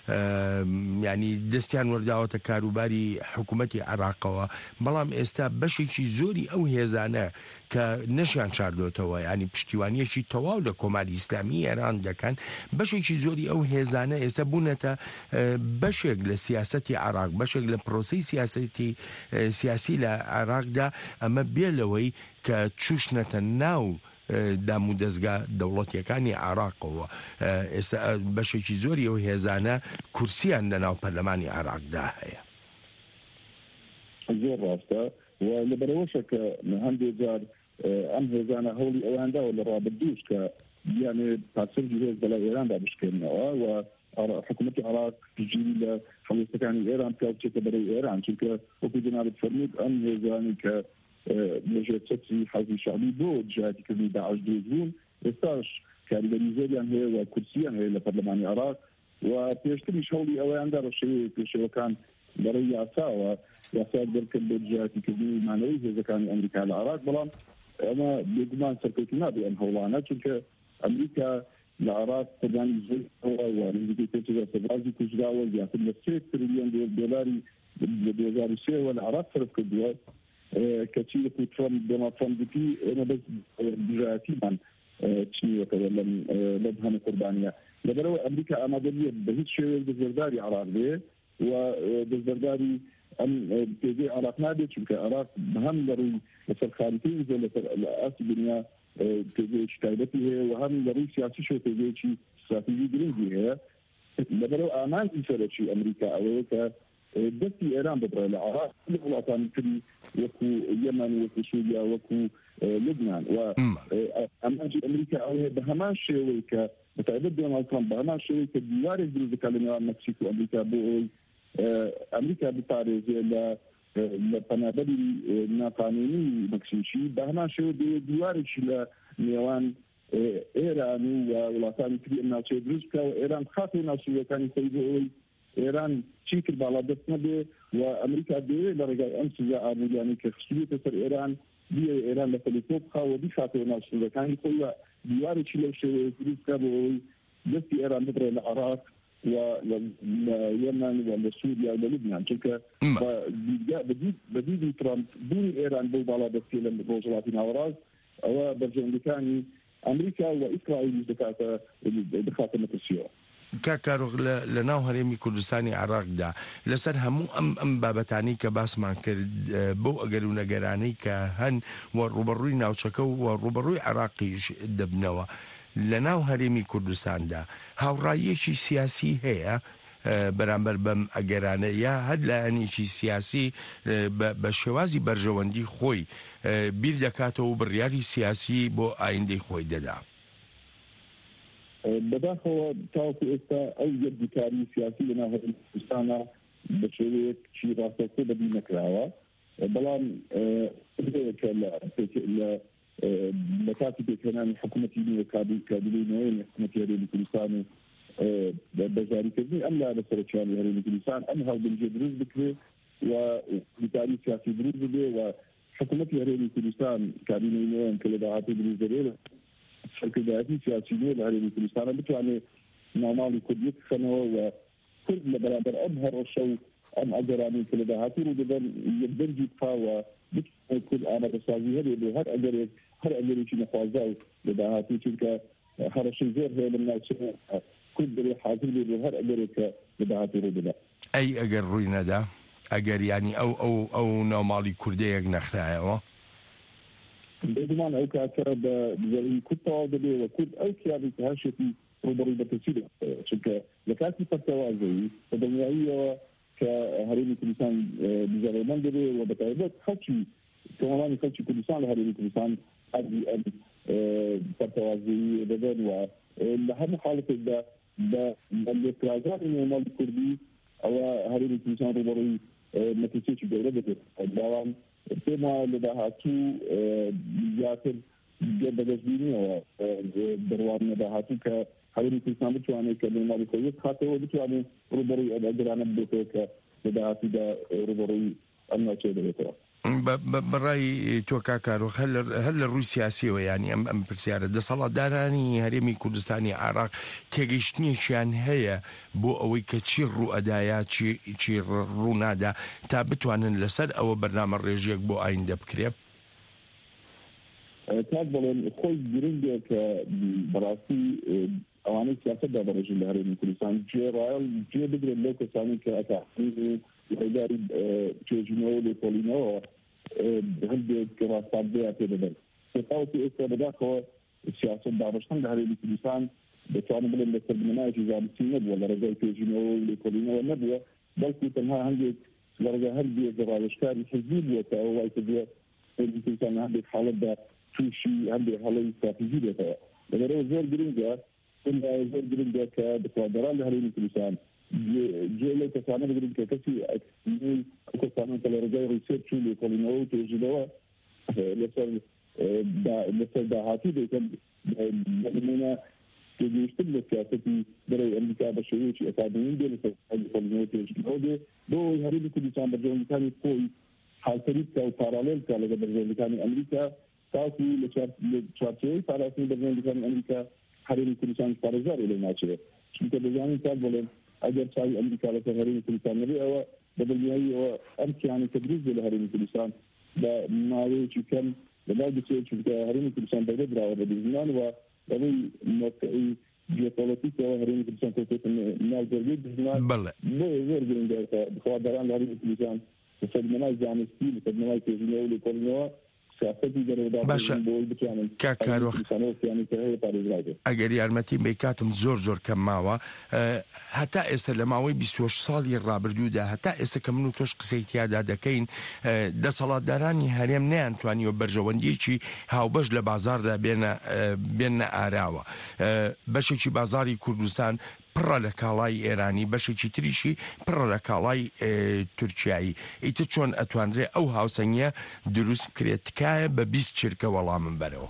ینی دەستیان وەرداوەتە کاروباری حکوومەتی عێراقەوە بەڵام ئێستا بەشێکی زۆری ئەو هێزانە کە نەشیان چاردۆتەوە ینی پشتیوانیەکی تەواو لە کۆماری ئیسلامی ئێران دەکەن بەشێکی زۆری ئەو هێزانە ئێستا بوونەتە بەشێک لە سیاسەتی عێراق بەشێک لە پرۆسی سیاسەتی سیاسی لە عێراقدا ئەمە بێلەوەی کە چوشنەتە ناو دام و دەستگا دەوڵەتیەکانی عێراقەوە ئێستا بەشێکی زۆری ئەو هێزانە کورسیان لە ناو پەرلەمانی عێراقدا هەیە. زۆر ڕاستە و لەبەرەوەشە کە هەندێک جار ئەم هێزانە هەوڵی ئەویاندا و لە ڕابردووش کە بیانێ پاسەرگی هێز بەلای ئێراندا بشکێنەوە و حکوومەتی عێراق پشتگیری لە هەڵوێستەکانی ئێران بکات بچێتە بەرەو ئێران چونکە وەکو جەنابەت فەرموود ئەم هێزانی کە لەژێر چەتری حەزبی شعبی بۆ جیهادیکردنی داعش دروست بوون ئێستاش کاریگەری زۆریان هەیە و کورسییان هەیە لە پەرلەمانی عێراق و پێشتریش هەوڵی ئەوەیاندا ڕەشەیە پێشەوەکان بەرەی یاساوە یاسا دەرکرد بۆ جیهادیکردنی مانەوەی هێزەکانی ئەمریکا لە عێراق بەڵام ئەمە بێگومان سەرکەوتو نابێ ئەم هەوڵانە چونکە ئەمریکا لە عێراق قەدانی زۆرەوە و نزیکەی پێ سەربازی کوژراوە زیاتر لە سێ تریلیۆن دۆلاری لە دوو هەزار و سێ لە عێراق صرف کردووە کەچی وەکو ترامپ دۆناڵد ترامپ گوتی ئێمە بەس دژایەتیمان چنیوەکەوە لەم هەموو قوربانیە لەبەرەوە ئەمریکا ئامادە نیە بە هیچ شێوەیەک دەستبەرداری عێراق بێ و دەستبەرداری ئەم پێگەی عێراق نابێت چونکە عێراق هەم لە ڕووی لەسەر خالیتەی زۆر لەسەر لە ئاسی دنیا پێگەیەکی تایبەتی هەیە و هەم لە ڕووی سیاسیشەوە پێگەیەکی استراتیژی گرنگی هەیە لەبەرەوە ئامانجی سەرەکی ئەمریکا ئەوەیە کە دەستی ئێران ببڕێ لە عێراق لە وڵاتانی تری وەکو یەمەن وەکو سووریا وەکو لوبنان و ئامانجی ئەمریکا ئەوەیە بە هەمان شێوەی کە بەتایبەت دۆناڵد ترامپ بە هەمان شێوەی کە دیوارێک دروست دەکات لە نێوان مەکسیک و ئەمریکا بۆ ئەوەی ئەمریکا بپارێزێ لە لە پەنابەری ناقانونی مەکسیکی بە هەمان شێوە دیوارێکی لە نێوان ئێران و وڵاتانی تری ئەم ناوچەیە دروست بکات و ئێران بخاتە ناوچەیەکانی خۆی بۆ ئەوەی ئێران چی کرد باڵا دەست نەبێ و ئەمریکا دەوێت لە ڕێگای ئەم سزا ئابووریانی کە خستوویەتە سەر ئێران بیە ئێران لە تەلەفۆ بخاوە بیخاتەوە ناوچەیەکانی خۆی و دیوارێکی لەو شێوەیە دروست بکات بۆ ئەوەی دەستی ئێران ببڕێ لە عێراق و لە یەمەن و لە سووریا و لە لوبنان چونکە بەدیدی ترامپ بوونی ئێران بەو باڵا دەستی لە ڕۆژهەڵاتی ناوەڕاست ئەوە بەرژەوەندەکانی ئەمریکا و ئیسرائیل دەکاتە دەخاتە مەترسیەوە. کاکارۆغ لە ناو هەرێمی کوردستانی عراقدا لەسەر هەموو ئەم ئەم بابەتانی کە باسمان کرد بۆ ئەگەر و نەگەرانەی کە هەن و ڕوبەڕووی ناوچەکە و ڕوبەڕووی عراقیش دەبنەوە لە ناو هەرێمی کوردستاندا هاوڕاییەکی سیاسی هەیە بەرامبەر بەم ئەگەرانە یا هەر لایەنێکی سیاسی بە شێوازی بەرژەوەندی خۆی بیر دەکاتەوە و بڕیاری سیاسی بۆ ئایندەی خۆی دەدا. بەداخەوە تاوەکو ئێستا ئەو یەکدیکاری سیاسی لە ناو هەرێمی کوردستانە بە شێوەیەکی ڕاستەوخۆ بەبی نەکراوە، بەڵام کە لە کاتی پێکهێنانی حکوومەتی نوێ کابینەوەی حکوومەتی هەرێمی کوردستان و بەجاریکردنی ئەم لا لەسەرچیانی هەرێمی کوردستان ئەم هەڵبژێ دروست بکرێت و دیکاری سیاسی دروست ببێ و حکوومەتی هەرێمی کوردستان کابینەی نوێن کە لە داهاتوو دروست دەبێت سەرکردایەتی سیاسی نوێ لە هەرێمی کوردستانە بتوانێت ناماڵی کوردی بخەنەوە و کورد لە بەرامبەر ئەم هەڕەشە و ئەم ئەگەرانی کە لە داهاتوو ڕوو دەدەن یەکدەرجی بخاوە بتوانێت کورد ئامادەسازی هەبێت بۆ هەر ئەگەرێک هەر ئەگەرێکی نەخوازا و لە داهاتوو چونکە هەڕەشەی زۆر هەیە لە ناوچەکە کورد دەبێت حاضر بێت بۆ هەر ئەگەرێکە لە داهاتوو ڕوو دەدات. ئەی ئەگەر ڕووی نەدا ئەگەر ینی ئەو ئەو ئەو ناوماڵی کوردەیەک نەخرایەوە بێگومان ئەو کاتە بە زەوی کورد تەواو دەبێت و کورد ئەو کیاوی کە هەشێتی ڕوبەڕووی بەپرسی دەبێت چونکە لە کاتی پەرتەوازەیی بە دڵنیاییەوە کە هەرێمی کوردستان بژەڕێمەند دەبێت و بەتایبەت خەڵکی کۆمەڵانی خەڵکی کوردستان لە هەرێمی کوردستان حەزی ئەم پەرتەوازەیی دەبێت و لە هەموو حاڵەتێکدا بە لێکرازانی نێمەڵی کوردی ئەوە هەرێمی کوردستان ڕوبەڕووی نەتیجەیەکی گەورە دەبێت بەڵام پێما لە داهاتوو زیاتر بەدەستبینیەوە دەڕوان نەداهاتوو کە هەرێمی کوردستان بتوانێت کە نێماڵی خۆی بخاتەوە بتوانێت ڕوبەڕووی ئەم ئەگەرانە بێتەوە کە لە داهاتوودا ڕوبەڕووی ئەم ناوچەیە دەبێتەوە. بەڕای تۆ کاکارۆخ هەر لە ڕووی سیاسیەوە ینی ئەم ئەم پرسیارە دەسەڵاتدارانی هەرێمی کوردستانی عراق تێگەیشتنیشیان هەیە بۆ ئەوەی کە چی ڕوئەدایە چی ڕوونادا تا بتوانن لەسەر ئەوە بەرنامە ڕێژیەک بۆ ئایندە بکرێت؟ کات بڵێن خۆی گرنگە کە بەڕاستی ئەوانەی سیاستدا بەڕێژی لە هەرێمی کوردستان جێڕایەڵ جێ بگرێت لەو کەسانی کە ئەتاقی هەیداری توێژینەوە لێکۆڵینەوە هەندێک ڕاستاندەیە پێ دەبێت سێتاوەتی ئێستا بەداخەوە سیاست دابەشتن لە هەرێمی کوردستان دەتوانم بڵێن لەسەر بنەمایەکی زانستی نەبووە لە ڕێگای توێژینەوە و لێکۆڵینەوە نەبووە بەڵکو تەنها هەندێک لە ڕێگا هەندێک ڕاوێژکاری حزبی بووە کە ئەوە وای کردووە هەرێمی کوردستان هەندێک حاڵەتدا تووشی هەندێک هەڵەی استراتیژی بێتەوە لەبەرەوە زۆر گرنگە زۆر گرنگە کە دەسەڵاتداران لە هەرێمی کوردستان جێ لەو کەسانە بگرن کە کەسی ئەکسیۆی ئەو کەسانە کە لە ڕێگای ڕیسێرچ و لێکۆڵینەوە و توێژینەوە لەسەر لەسەر داهاتوو دەکەن نمونە تێگەیشتن لە سیاسەتی بەرەوی ئەمریکا بە شێوەیەکی ئەکادمی بێ لەسەر لێکۆڵینەوە توێژینەوە بێ بۆ هەرێمی کوردستان بەرژەوەندەکانی خۆی حالتەری بکە و پارالێل بکە لەگەڵ بەرژەوەندەکانی ئەمریکا تاکو لە چوارچێوەی پاراستنی بەرژەوەندەکانی ئەمریکا هەرێمی کوردستان پارێزاری لێ ناچێت چونکە دەزانین کات بڵێن ئەگەر چاوی ئەمریکا لەسەر هەرێمی کوردستان نەبێ ئەوە بەدڵنیاییەوە ئەم کیانی کە دروست بێ لە هەرێمی کوردستان بە ماوەیەکی کەم لەناو دەچێت چونکە هەرێمی کوردستان بەدە دراوە بە دژمان و بەڕووی مۆقعی جیۆپۆلیتیکەوە هەرێمی کوردستان کەوتێتە ناو جەرگەی دژمان بۆیە زۆر گرنگە کە دەسەڵاتداران لە هەرێمی کوردستان لەسەر بنەمای زانستی لەسەر بنەمای توێژینەوە و لێکۆڵینەوە باشە کاکارۆخ ئەگەر یارمەتی بێ کاتم زۆر زۆر کەم ماوە هەتا ئێستا لە ماوەی بیست و هەشت ساڵی ڕابردوودا هەتا ئێستا کە من و تۆش قسەی تیادا دەکەین دەسەڵاتدارانی هەرێم نەیانتوانیوە بەرژەوەندیەکی هاوبەش لە بازاردا بێنە ئاراوە بەشێکی بازاری کوردستان پڕە لە کاڵای ئێرانی بەشێکی تریشی پڕە لە کاڵای تورکیایی ئیتر چۆن ئەتوانرێ ئەو هاوسەنگە دروست بکرێت تکایە بە بیست چرکە وەڵامم بەرەوە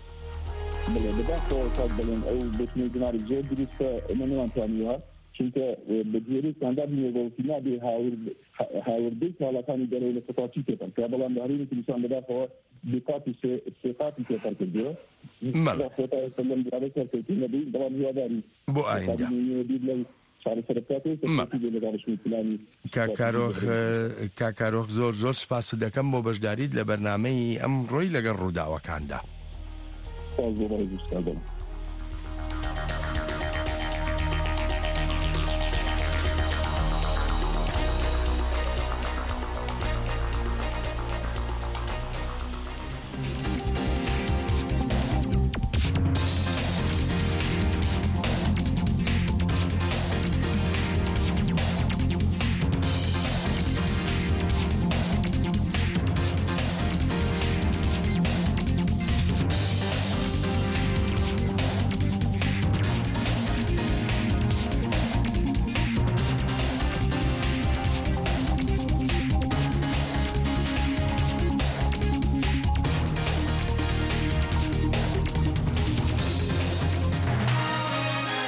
بڵێن ئەو بتنی دماری زۆر دروستە ئەمە نەوانتوانیوە چونکە بەگوێرەی ستاندارد نێوەڵکی نابێ هاوردەی کاڵەکانی دەرەوە لە سەپاتی تێپەر کە بەڵام لە هەرێمی کوردستان بەداخەوە دوقاتی سێقاتی تێپەر کردووە بەڵام هیواداری بۆ ئایندە کاکارۆخ زۆر زۆر سپاس دەکەم بۆ بەشداریت لە بەرنامەی ئەم ڕۆی لەگەڵ ڕووداوەکاندا.